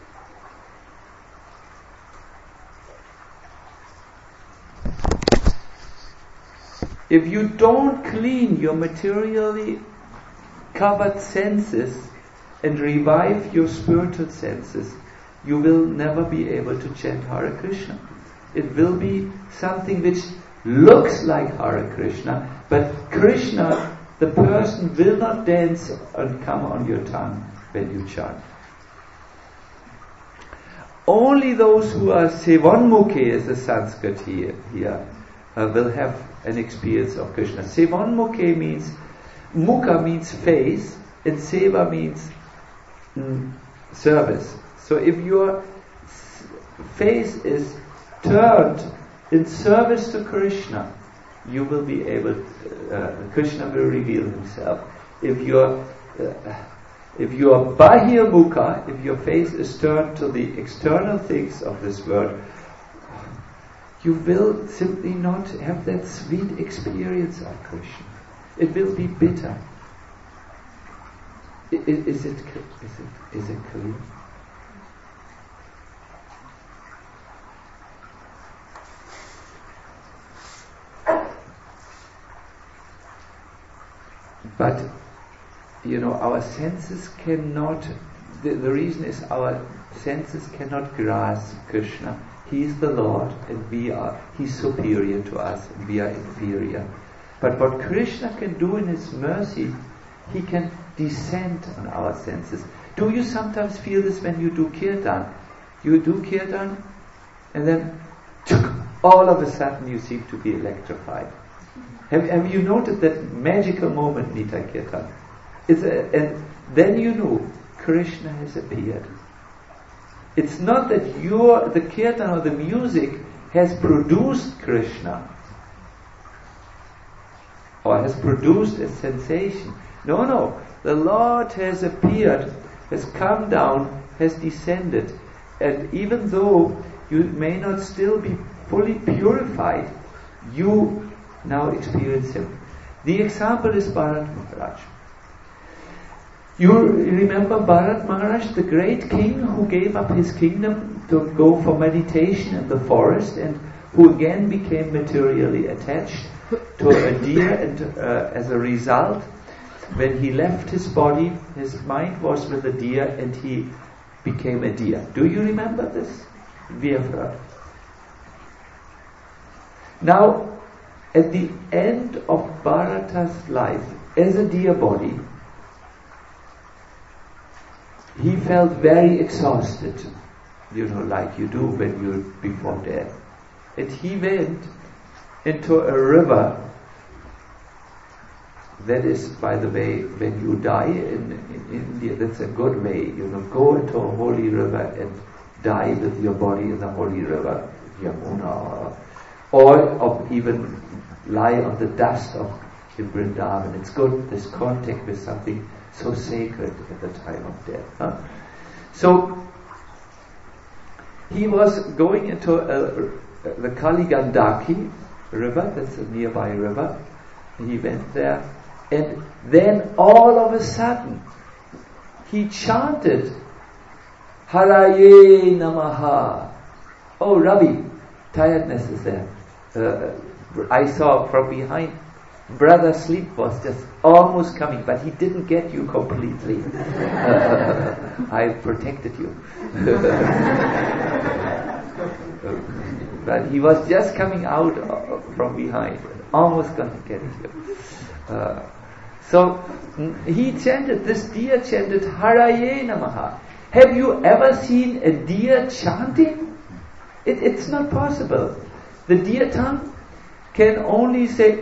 B: If you don't clean your materially covered senses and revive your spiritual senses, you will never be able to chant Hare Krishna. It will be something which looks like Hare Krishna, but Krishna, the person, will not dance and come on your tongue when you chant. Only those who are Sevanmukhe, as the Sanskrit here will have an experience of Krishna. Sevanmukhe means, Mukha means face, and Seva means service. So if your face is turned in service to Krishna, you will be able, Krishna will reveal himself. If your Bahir Mukha, if your face is turned to the external things of this world, you will simply not have that sweet experience of Krishna. It will be bitter. Is it clear? But, our senses cannot, the reason is our senses cannot grasp Krishna. He is the Lord and He's superior to us and we are inferior. But what Krishna can do in His mercy, He can descend on our senses. Do you sometimes feel this when you do kirtan? You do kirtan and then all of a sudden you seem to be electrified. Have you noted that magical moment, Nita Kirtan? And then you know Krishna has appeared. It's not that the kirtan or the music has produced Krishna or has produced a sensation. No. The Lord has appeared, has come down, has descended. And even though you may not still be fully purified, you now experience Him. The example is Bharat Maharaj. You remember Bharat Maharaj, the great king who gave up his kingdom to go for meditation in the forest and who again became materially attached to a deer, and as a result, when he left his body, his mind was with the deer and he became a deer. Do you remember this? We have heard. Now, at the end of Bharata's life, as a deer body, he felt very exhausted, like you do when you're before death. And he went into a river. That is, by the way, when you die in India, that's a good way. Go into a holy river and die with your body in the holy river, Yamuna, or even lie on the dust of in Vrindavan. It's good, this contact with something so sacred at the time of death. So he was going into the Kaligandaki river, that's a nearby river. He went there, and then all of a sudden he chanted Haraye Namaha. Oh, Ravi, tiredness is there. I saw from behind, Brother Sleep was just almost coming, but he didn't get you completely. I protected you. But he was just coming out from behind, almost going to get you. So he chanted, this deer chanted Haraye Namaha. Have you ever seen a deer chanting? It's not possible. The deer tongue can only say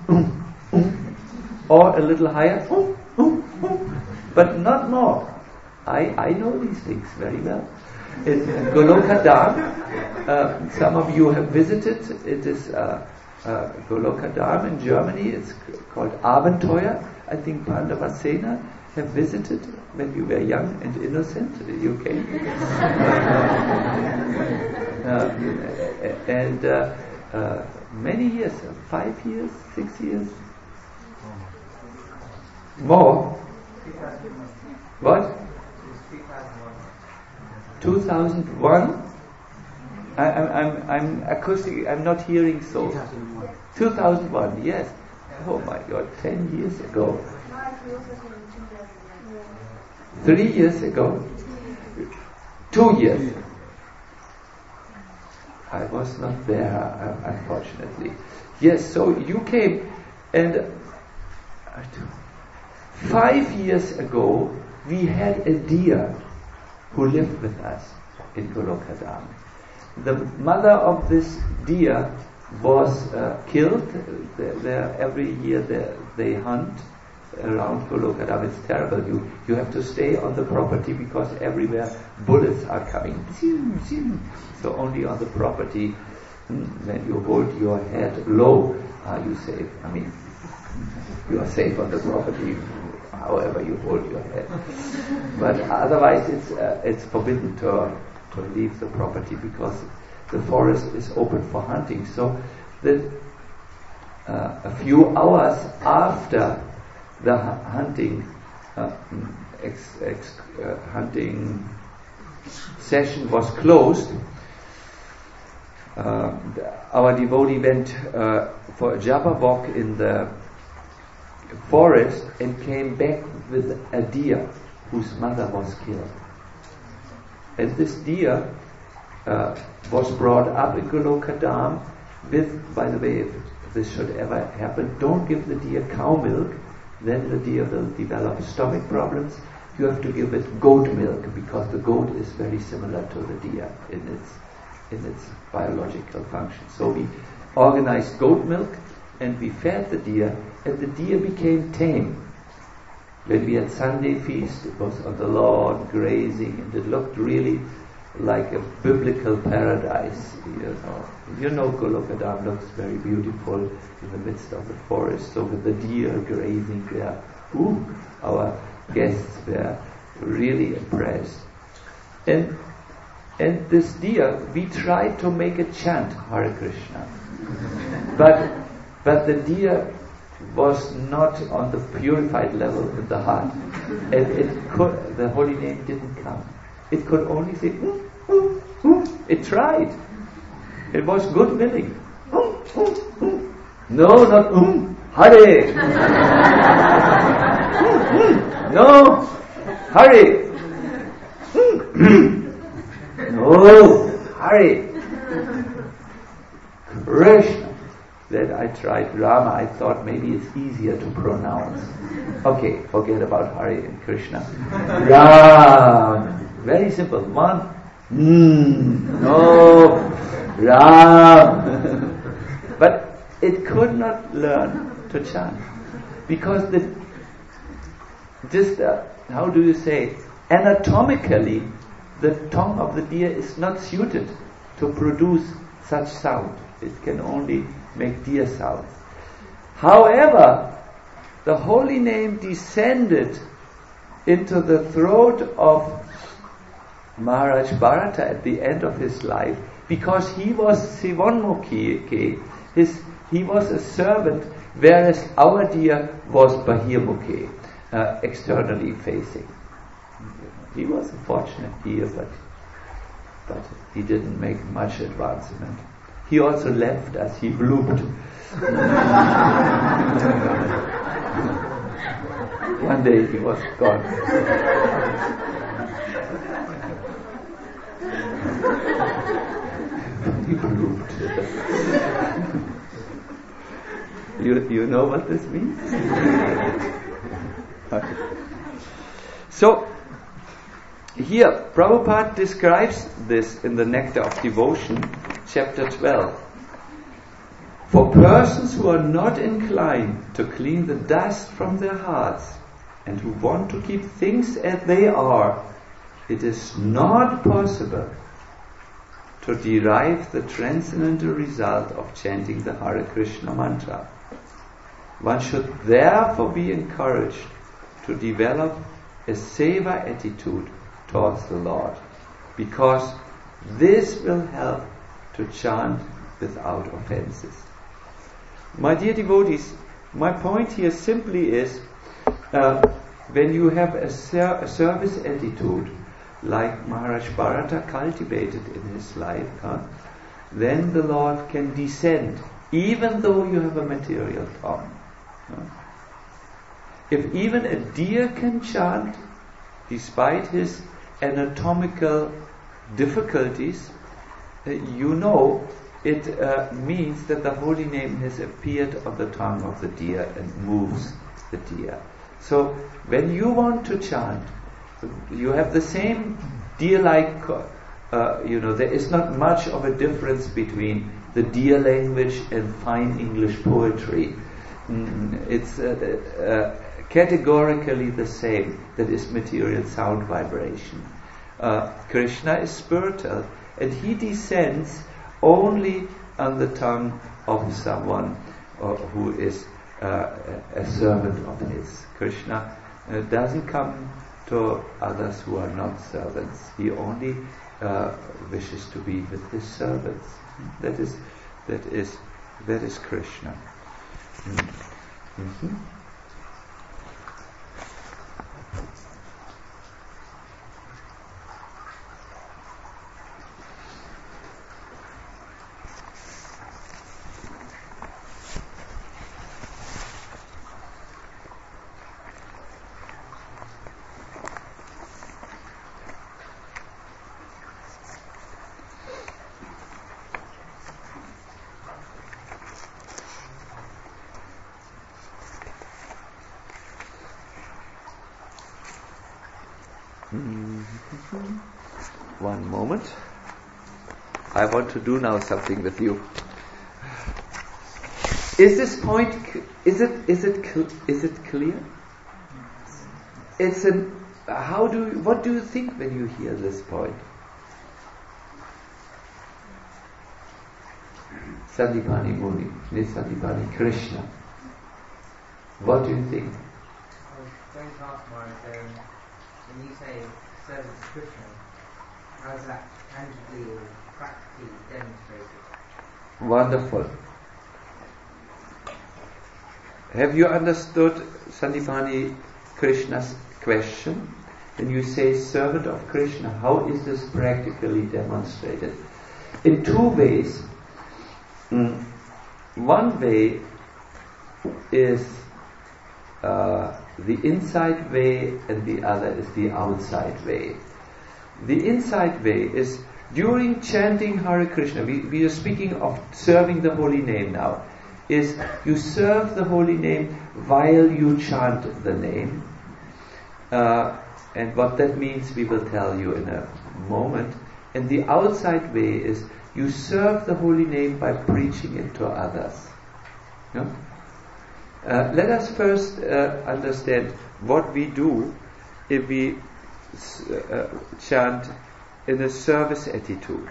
B: or a little higher, but not more. I know these things very well. In Goloka Dham, some of you have visited. It is Goloka Dham in Germany. It's called Abenteuer. I think Pandavasena have visited when you were young and innocent. You came. Many years, 5 years, 6 years, more. What? 2001? I'm acoustic. I'm not hearing so. 2001. Yes. Oh my God! 10 years ago. 3 years ago. 2 years. I was not there, unfortunately. Yes. So you came, and 5 years ago we had a deer who lived with us in Golokadam. The mother of this deer was killed. Every year they hunt around Golokadam. It's terrible. You have to stay on the property because everywhere bullets are coming. So only on the property, when you hold your head low, are you safe. I mean, you are safe on the property however you hold your head. But otherwise it's forbidden to leave the property because the forest is open for hunting. So that a few hours after the hunting session was closed, our devotee went for a japa walk in the forest and came back with a deer whose mother was killed. And this deer was brought up in Golokadam with, by the way, if this should ever happen, don't give the deer cow milk, then the deer will develop stomach problems. You have to give it goat milk because the goat is very similar to the deer in its biological function. So we organized goat milk and we fed the deer, and the deer became tame. When we had Sunday feast, it was on the lawn, grazing, and it looked really like a biblical paradise. You know Golokadam looks very beautiful in the midst of the forest. So with the deer grazing there, our guests were really impressed. And this deer, we tried to make it chant Hare Krishna, but the deer was not on the purified level in the heart, and the holy name didn't come. It could only say, It tried. It was good willing. No, not Hare. No, Hare. No, Hare. Krishna. Then I tried Rama. I thought maybe it's easier to pronounce. Okay, forget about Hare and Krishna. Ram. Very simple. One. No. Ram. But it could not learn to chant because how do you say, anatomically the tongue of the deer is not suited to produce such sound. It can only make deer sounds. However, the holy name descended into the throat of Maharaj Bharata at the end of his life because he was Sivanmukhi. He was a servant, whereas our deer was Bahirmukhi, externally facing. He was a fortunate deer, but he didn't make much advancement. He also left us. He blooped. One day he was gone. He blooped. You know what this means? Okay. So, here, Prabhupada describes this in the Nectar of Devotion, chapter 12. For persons who are not inclined to clean the dust from their hearts and who want to keep things as they are, it is not possible to derive the transcendental result of chanting the Hare Krishna mantra. One should therefore be encouraged to develop a seva attitude towards the Lord, because this will help to chant without offenses. My dear devotees, my point here simply is when you have a service attitude, like Maharaj Bharata cultivated in his life, then the Lord can descend, even though you have a material tongue. If even a deer can chant, despite his anatomical difficulties, you know it means that the holy name has appeared on the tongue of the deer and moves the deer. So when you want to chant, you have the same deer-like, there is not much of a difference between the deer language and fine English poetry. It's categorically the same, that is material sound vibration. Krishna is spiritual, and he descends only on the tongue of someone who is a servant of his. Krishna doesn't come to others who are not servants. He only wishes to be with his servants. That is Krishna. Mm-hmm. One moment. I want to do now something with you. Is this point? Is it clear? It's an. What do you think when you hear this point? Sandipani Muni, Nisandipani Krishna. What do you think?
C: I was going to ask Maharaj, when you say service to Krishna, how is that tangibly or practically demonstrated?
B: Wonderful. Have you understood Sandipani Krishna's question? When you say servant of Krishna, how is this practically demonstrated? In two ways. One way is the inside way, and the other is the outside way. The inside way is during chanting Hare Krishna. We are speaking of serving the holy name now. Is you serve the holy name while you chant the name. And what that means we will tell you in a moment. And the outside way is you serve the holy name by preaching it to others. Yeah? Let us first understand what we do if we chant in a service attitude.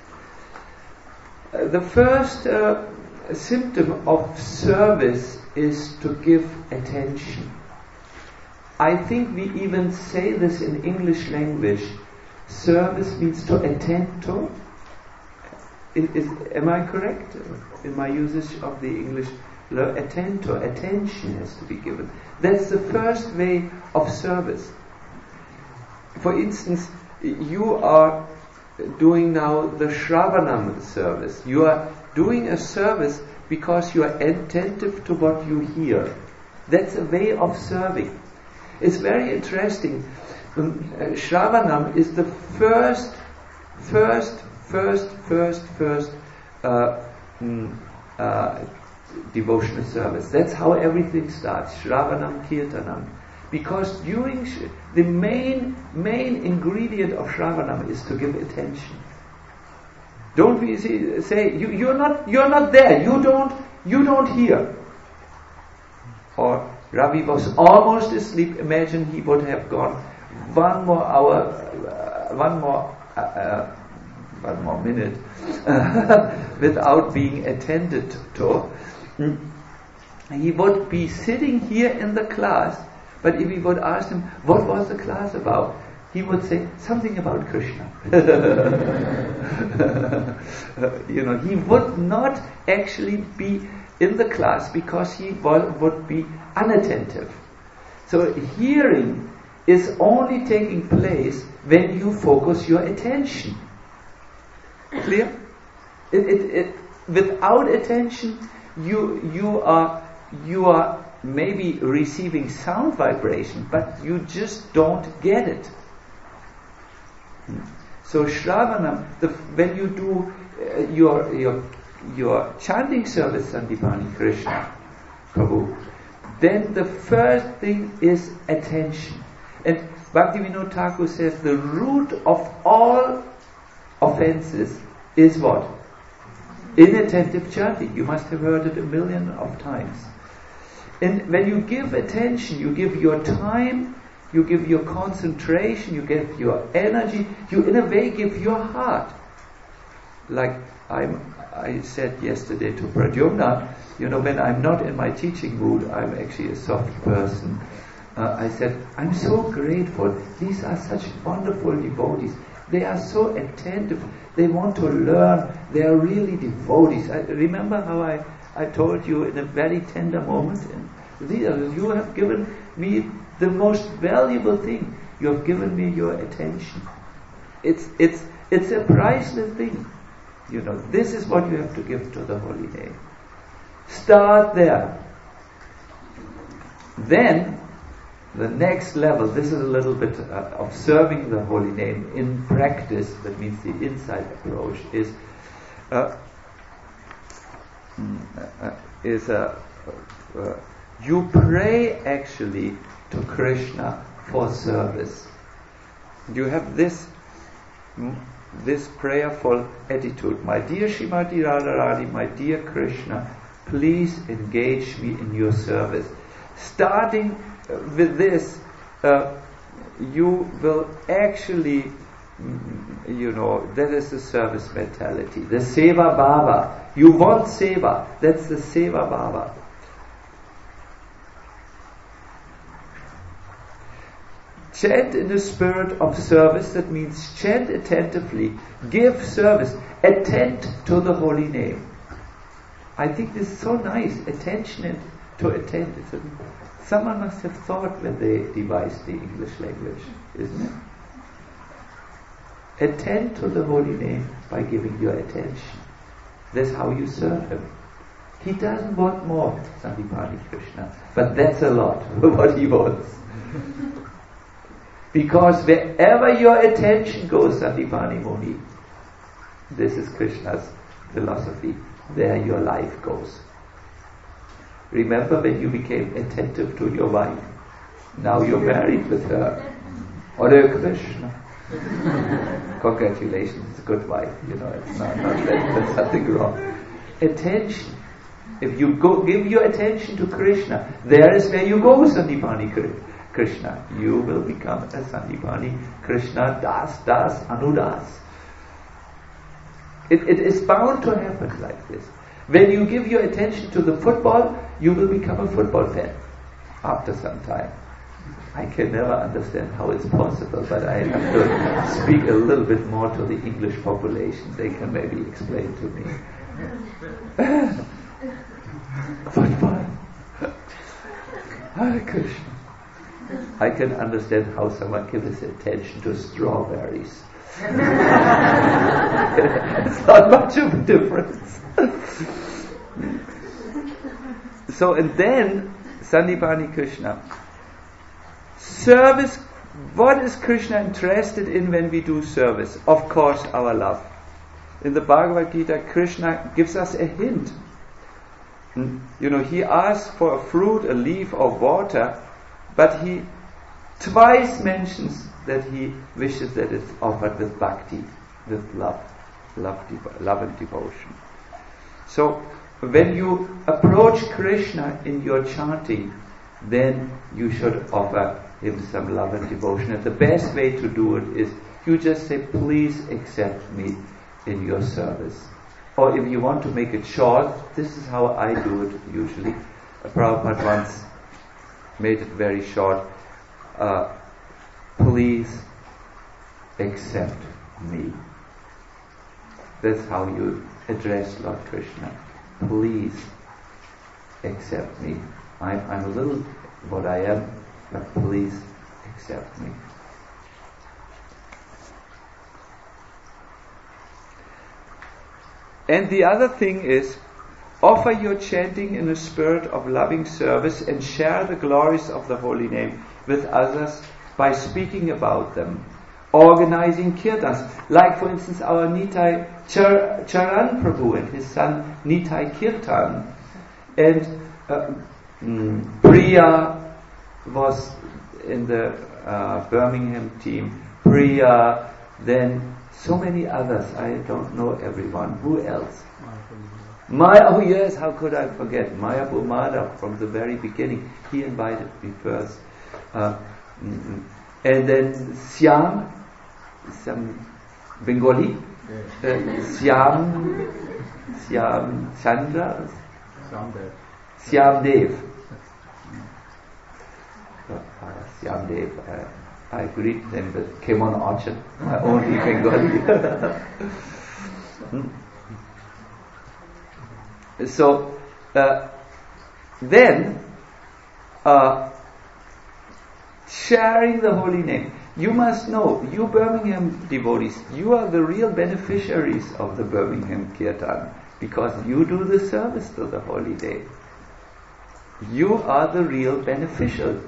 B: The first symptom of service is to give attention. I think we even say this in English language. Service means to attend to. Am I correct in my usage of the English? Attend to, attention has to be given. That's the first way of service. For instance, you are doing now the Shravanam service. You are doing a service because you are attentive to what you hear. That's a way of serving. It's very interesting. Shravanam is the first devotional service. That's how everything starts. Shravanam, Kirtanam. Because during the main ingredient of Shravanam is to give attention. Don't we say you're not there. You don't hear. Or Ravi was almost asleep. Imagine he would have gone one more hour, one more minute without being attended to. He would be sitting here in the class, but if we would ask him, what was the class about? He would say, something about Krishna. He would not actually be in the class because he would be unattentive. So hearing is only taking place when you focus your attention. Clear? Without attention, you are maybe receiving sound vibration, but you just don't get it. So Shravanam, when you do your chanting service, Sandipani Krishna, Prabhu, then the first thing is attention. And Bhaktivinoda Thakur says the root of all offenses is what? Inattentive chanting. You must have heard it a million of times. And when you give attention, you give your time, you give your concentration, you give your energy, you in a way give your heart. Like I said yesterday to Pradyumna, when I'm not in my teaching mood, I'm actually a soft person. I said, I'm so grateful. These are such wonderful devotees. They are so attentive. They want to learn. They are really devotees. Remember how I told you in a very tender moment? You have given me the most valuable thing. You have given me your attention. It's a priceless thing. This is what you have to give to the holy name. Start there. Then, the next level, this is a little bit of serving the holy name in practice, that means the inside approach, you pray actually to Krishna for service. You have this prayerful attitude. My dear Srimati Radharani, my dear Krishna, please engage me in your service. Starting with this, you will actually, that is the service mentality. The Seva Bhava. You want Seva. That's the Seva Bhava. Chant in the spirit of service, that means chant attentively, give service, attend to the holy name. I think this is so nice, attention and to attend. Someone must have thought when they devised the English language, isn't it? Attend to the holy name by giving your attention. That's how you serve him. He doesn't want more, Sandipani Krishna, but that's a lot what he wants. Because wherever your attention goes, Sandipani Muni, this is Krishna's philosophy, there your life goes. Remember when you became attentive to your wife? Now you're married with her. Hare Krishna. Congratulations, it's a good wife. It's not that there's something wrong. Attention. If you give your attention to Krishna, there is where you go, Sandipani Krishna. You will become a Sandipani Krishna Das Anudas. It is bound to happen like this. When you give your attention to the football, you will become a football fan after some time. I can never understand how it's possible, but I have to speak a little bit more to the English population. They can maybe explain to me. Football. Hare Krishna. I can understand how someone gives attention to strawberries. It's not much of a difference. So, and then Sandipani Krishna. Service, what is Krishna interested in when we do service? Of course, our love. In the Bhagavad Gita, Krishna gives us a hint. He asks for a fruit, a leaf, or water, but he twice mentions that he wishes that it's offered with bhakti, with love and devotion. So, when you approach Krishna in your chanting, then you should offer him some love and devotion. And the best way to do it is you just say, please accept me in your service. Or if you want to make it short, this is how I do it usually. Prabhupada once made it very short. Please accept me. That's how you address Lord Krishna. Please accept me. I'm a little what I am. please accept me. And the other thing is, offer your chanting in a spirit of loving service and share the glories of the holy name with others by speaking about them. Organizing kirtans, like for instance our Nitai Charan Prabhu and his son Nitai Kirtan. And Priya was in the Birmingham team. Priya, then so many others. I don't know everyone. Who else? Maya, oh yes, how could I forget? Maya Bumada from the very beginning. He invited me first. And then Syam, some Bengali. Syam Chandra. Syam Dev. Syam Dev. I greet them with Kemon Orchard, my only Bengali. So, then, sharing the holy name. You must know, you Birmingham devotees, you are the real beneficiaries of the Birmingham Kirtan, because you do the service to the holy day. You are the real beneficiaries.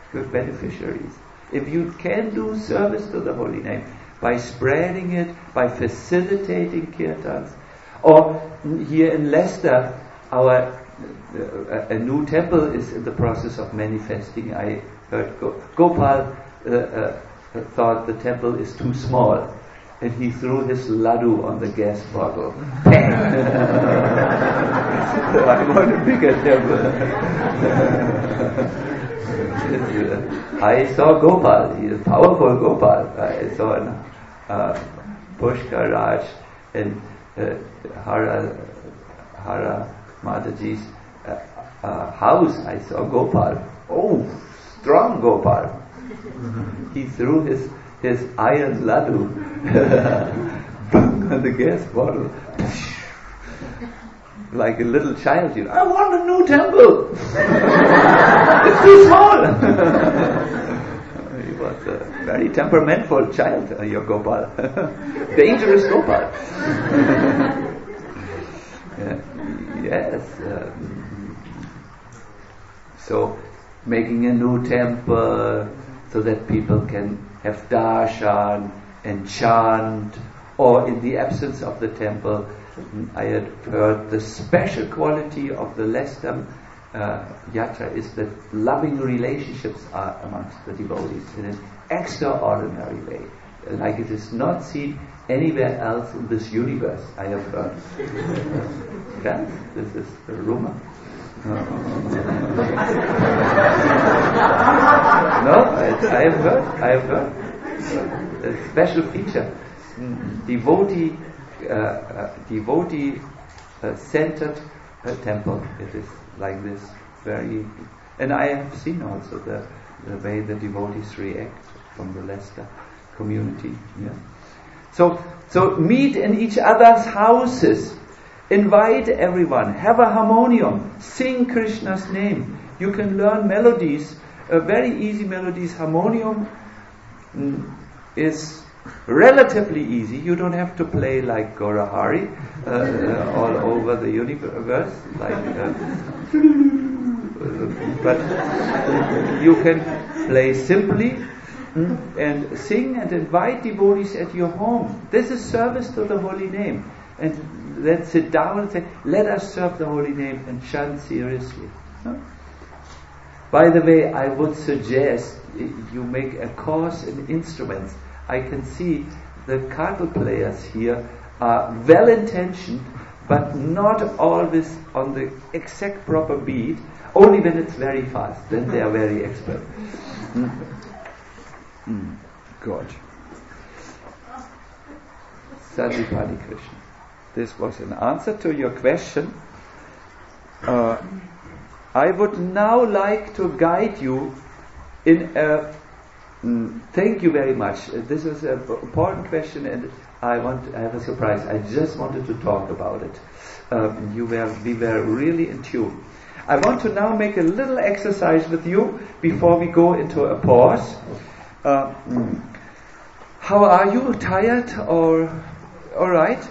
B: If you can do service to the holy name by spreading it, by facilitating kirtans, or here in Leicester, a new temple is in the process of manifesting. I heard Gopal thought the temple is too small, and he threw his laddu on the gas bottle. I want a bigger temple. I saw Gopal, he is a powerful Gopal. I saw Pushkar Raj and Hara Mataji's house. I saw Gopal. Oh, strong Gopal. He threw his iron laddu on the gas bottle. Like a little child, I want a new temple. It's too small. He was a very temperamental child, your Gopal. Dangerous Gopal. Yes. So, making a new temple so that people can have darshan and chant, or in the absence of the temple, I had heard the special quality of the Leicester Yatra is that loving relationships are amongst the devotees in an extraordinary way, like it is not seen anywhere else in this universe, I have heard. Yes, this is the rumor. No, I have heard. A special feature. Devotee centered temple. It is like this very, and I have seen also the way the devotees react from the Leicester community. Yeah. So meet in each other's houses, invite everyone, have a harmonium, sing Krishna's name. You can learn melodies, very easy melodies. Harmonium is relatively easy. You don't have to play like Gaurahari all over the universe, but you can play simply and sing and invite devotees at your home. This is service to the holy name. And then sit down and say, let us serve the holy name and chant seriously. By the way, I would suggest you make a course in instruments. I can see the kartal players here are well-intentioned, but not always on the exact proper beat, only when it's very fast. Then they are very expert. Good. Sajipati Krishna. This was an answer to your question. I would now like to guide you in a... thank you very much. This is an important question, and I have a surprise. I just wanted to talk about it. We were really in tune. I want to now make a little exercise with you before we go into a pause. How are you? Tired or alright?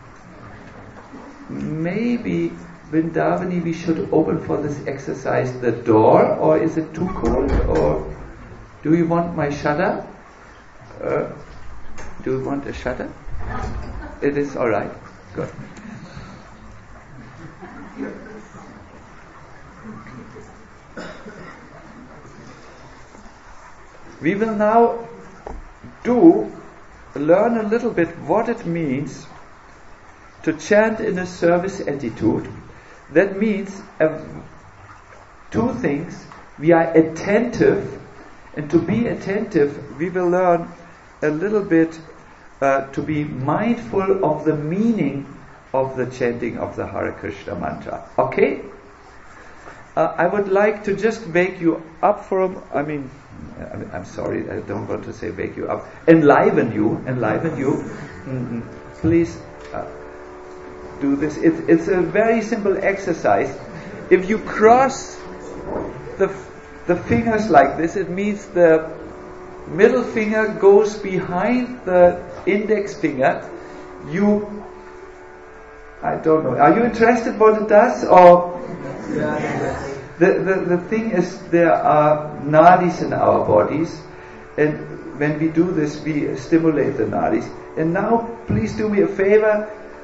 B: Maybe, Vrindavani, we should open for this exercise the door, or is it too cold, or do you want my shutter? Do you want a shutter? It is alright. Good. We will now learn a little bit what it means to chant in a service attitude. That means two things. We are attentive, and to be attentive, we will learn a little bit to be mindful of the meaning of the chanting of the Hare Krishna mantra. Okay? I would like to just wake you up I'm sorry, I don't want to say wake you up. Enliven you. Mm-hmm. Please do this. It's a very simple exercise. If you cross the fingers like this, it means the middle finger goes behind the index finger. I don't know. Are you interested what it does? Or the thing is, there are nadis in our bodies, and when we do this, we stimulate the nadis. And now, please do me a favor.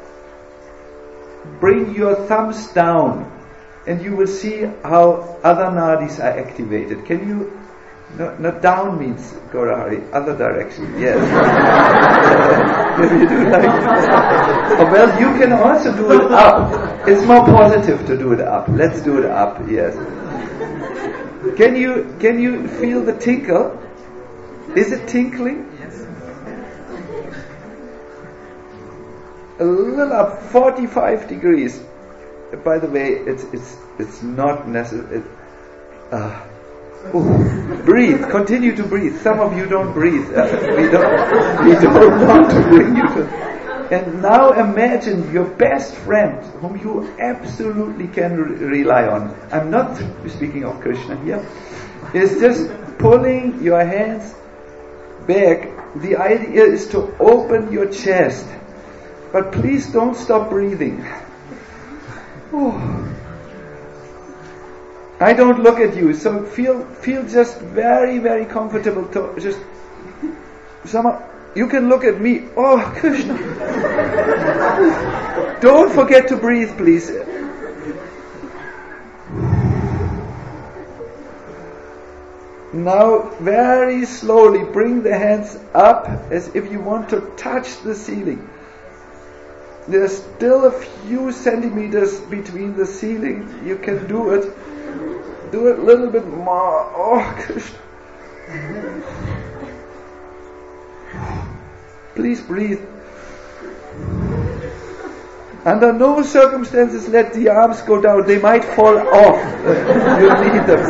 B: Bring your thumbs down, and you will see how other nadis are activated. Can you? Not down means Gaurahari, other direction. Yes. If you do like well, you can also do it up. It's more positive to do it up. Let's do it up. Yes. Can you feel the tinkle? Is it tinkling?
C: Yes.
B: A little up, 45 degrees. By the way, it's not necessary. Breathe. Continue to breathe. Some of you don't breathe. We don't want to bring you to. And now imagine your best friend, whom you absolutely can rely on. I'm not speaking of Krishna here. Is just pulling your hands back. The idea is to open your chest, but please don't stop breathing. I don't look at you, so feel just very, very comfortable to just you can look at me. Oh, Krishna. Don't forget to breathe, please. Now, very slowly bring the hands up as if you want to touch the ceiling. There's still a few centimeters between the ceiling. You can do it. Do it a little bit more. Oh, Krishna. Please breathe. Under no circumstances let the arms go down. They might fall off. You need them.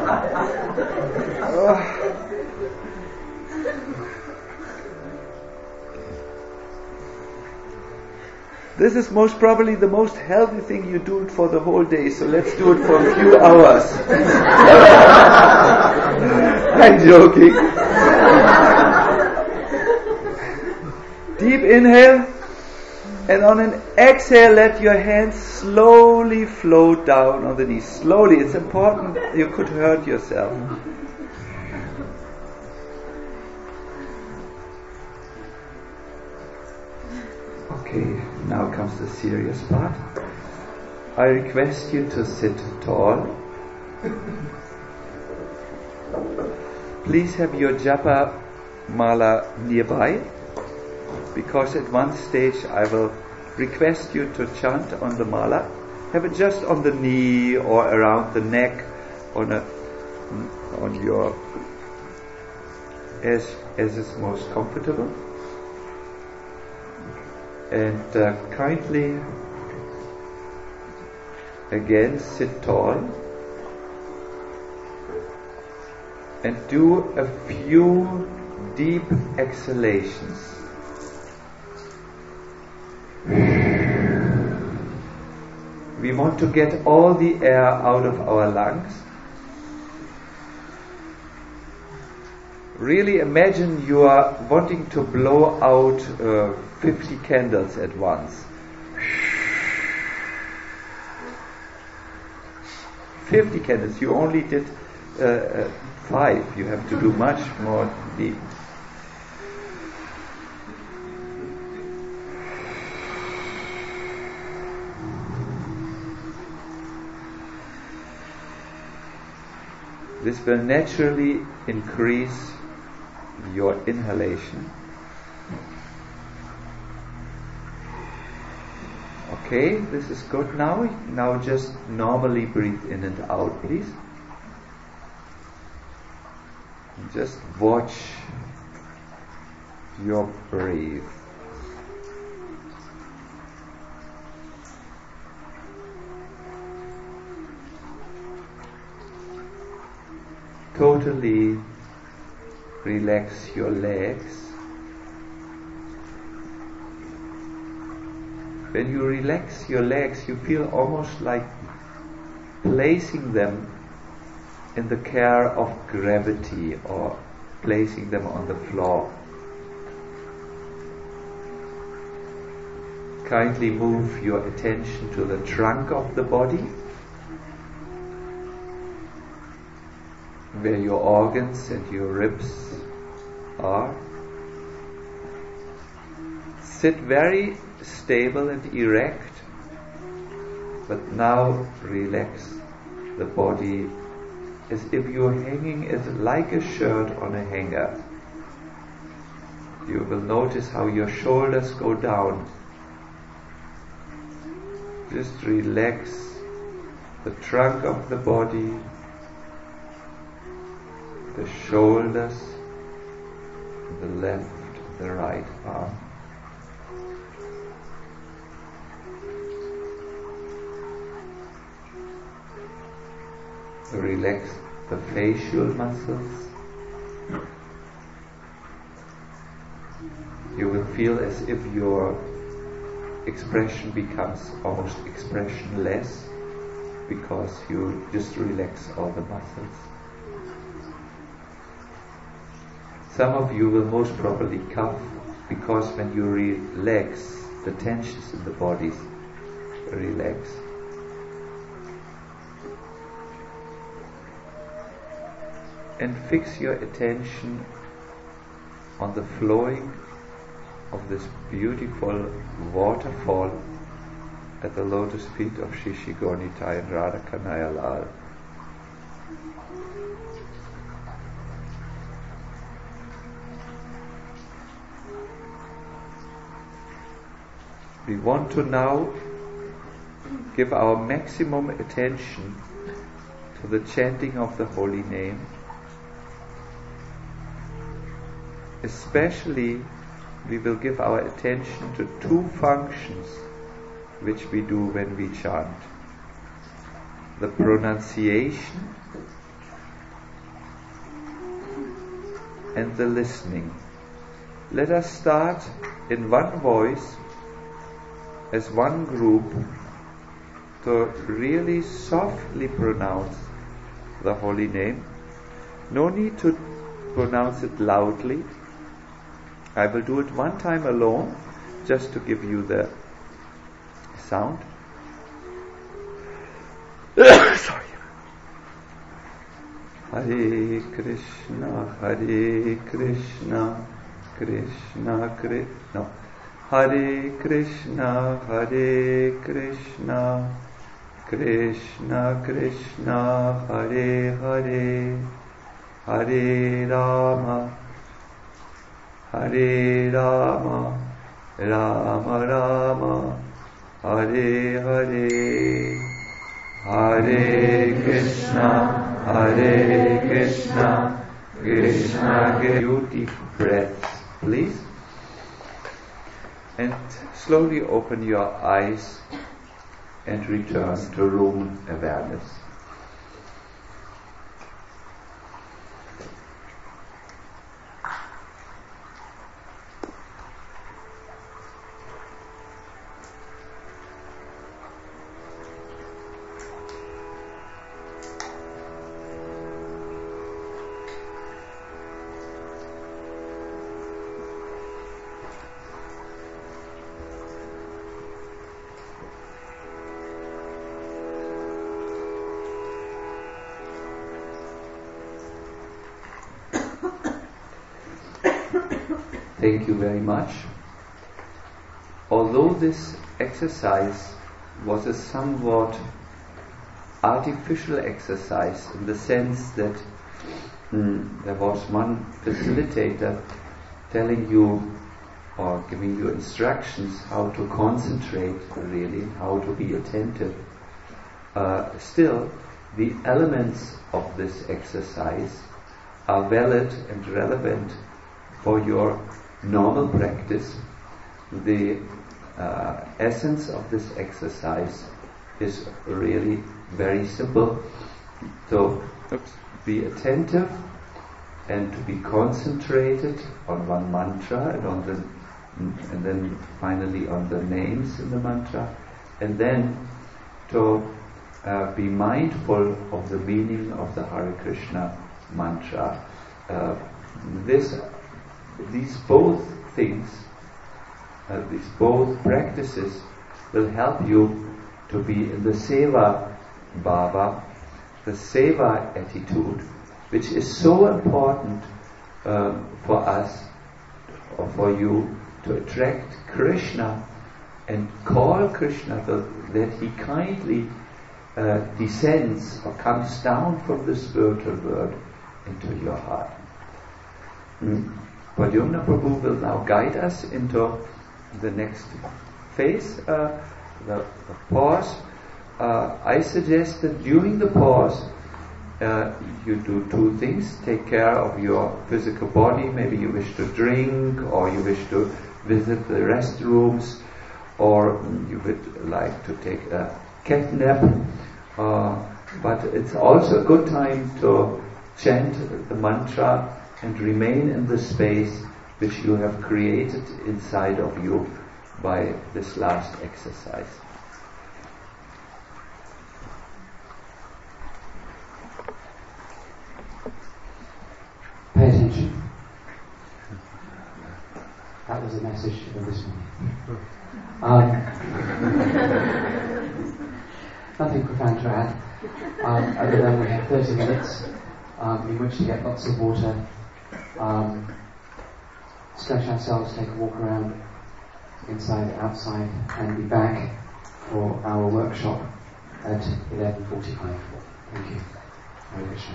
B: This is most probably the most healthy thing you do for the whole day, so let's do it for a few hours. I'm joking. Deep inhale, and on an exhale, let your hands slowly float down on the knees. Slowly, it's important, you could hurt yourself. Okay, now comes the serious part. I request you to sit tall. Please have your japa mala nearby, because at one stage I will request you to chant on the mala. Have it just on the knee or around the neck, on your as is most comfortable. And kindly again sit tall and do a few deep exhalations. We want to get all the air out of our lungs. Really imagine you are wanting to blow out 50 candles at once. 50 candles, you only did 5. You have to do much more deep. This will naturally increase your inhalation. Okay, this is good now. Now just normally breathe in and out, please. Just watch your breath. Totally relax your legs. When you relax your legs, you feel almost like placing them in the care of gravity or placing them on the floor. Kindly move your attention to the trunk of the body, where your organs and your ribs are. Sit very stable and erect, but now relax the body as if you're hanging it like a shirt on a hanger. You will notice how your shoulders go down. Just relax the trunk of the body, the shoulders, the left, the right arm. Relax the facial muscles. You will feel as if your expression becomes almost expressionless because you just relax all the muscles. Some of you will most probably cough because when you relax, the tensions in the body relax. And fix your attention on the flowing of this beautiful waterfall at the lotus feet of Shri Gaura Nitai and Radha Kanhaiya Lal. We want to now give our maximum attention to the chanting of the holy name. Especially, we will give our attention to 2 functions which we do when we chant. The pronunciation and the listening. Let us start in one voice, as one group, to really softly pronounce the holy name. No need to pronounce it loudly. I will do it one time alone, just to give you the sound. Sorry. Hare Krishna, Hare Krishna, Krishna Krishna. No. Hare Krishna, Hare Krishna, Krishna Krishna, Hare Hare, Hare Rama, Hare Rama, Rama Rama, Hare Hare, Hare Krishna, Hare Krishna, Krishna Krishna. You deep breaths, please. And slowly open your eyes and return to room awareness. thank you very much. Although this exercise was a somewhat artificial exercise in the sense that there was one facilitator telling you or giving you instructions how to concentrate really, how to be attentive. Still, the elements of this exercise are valid and relevant for your normal practice. The essence of this exercise is really very simple. So, be attentive and to be concentrated on one mantra and then finally on the names in the mantra, and then to be mindful of the meaning of the Hare Krishna mantra. These both things, these both practices will help you to be in the seva bhava, the seva attitude, which is so important for us or for you to attract Krishna and call Krishna that he kindly descends or comes down from the spiritual world into your heart. Pradyumna Prabhu will now guide us into the next phase, the pause. I suggest that during the pause you do two things. Take care of your physical body. Maybe you wish to drink, or you wish to visit the restrooms, or you would like to take a cat nap. But it's also a good time to chant the mantra and remain in the space which you have created inside of you by this last exercise.
A: Pay attention. That was the message for this morning. Nothing profound to add, other than we have 30 minutes in which to get lots of water, stretch ourselves, take a walk around, inside, outside, and be back for our workshop at 11:45. Thank you. Hare Krishna.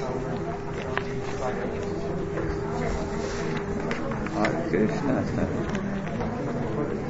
B: Hare Krishna.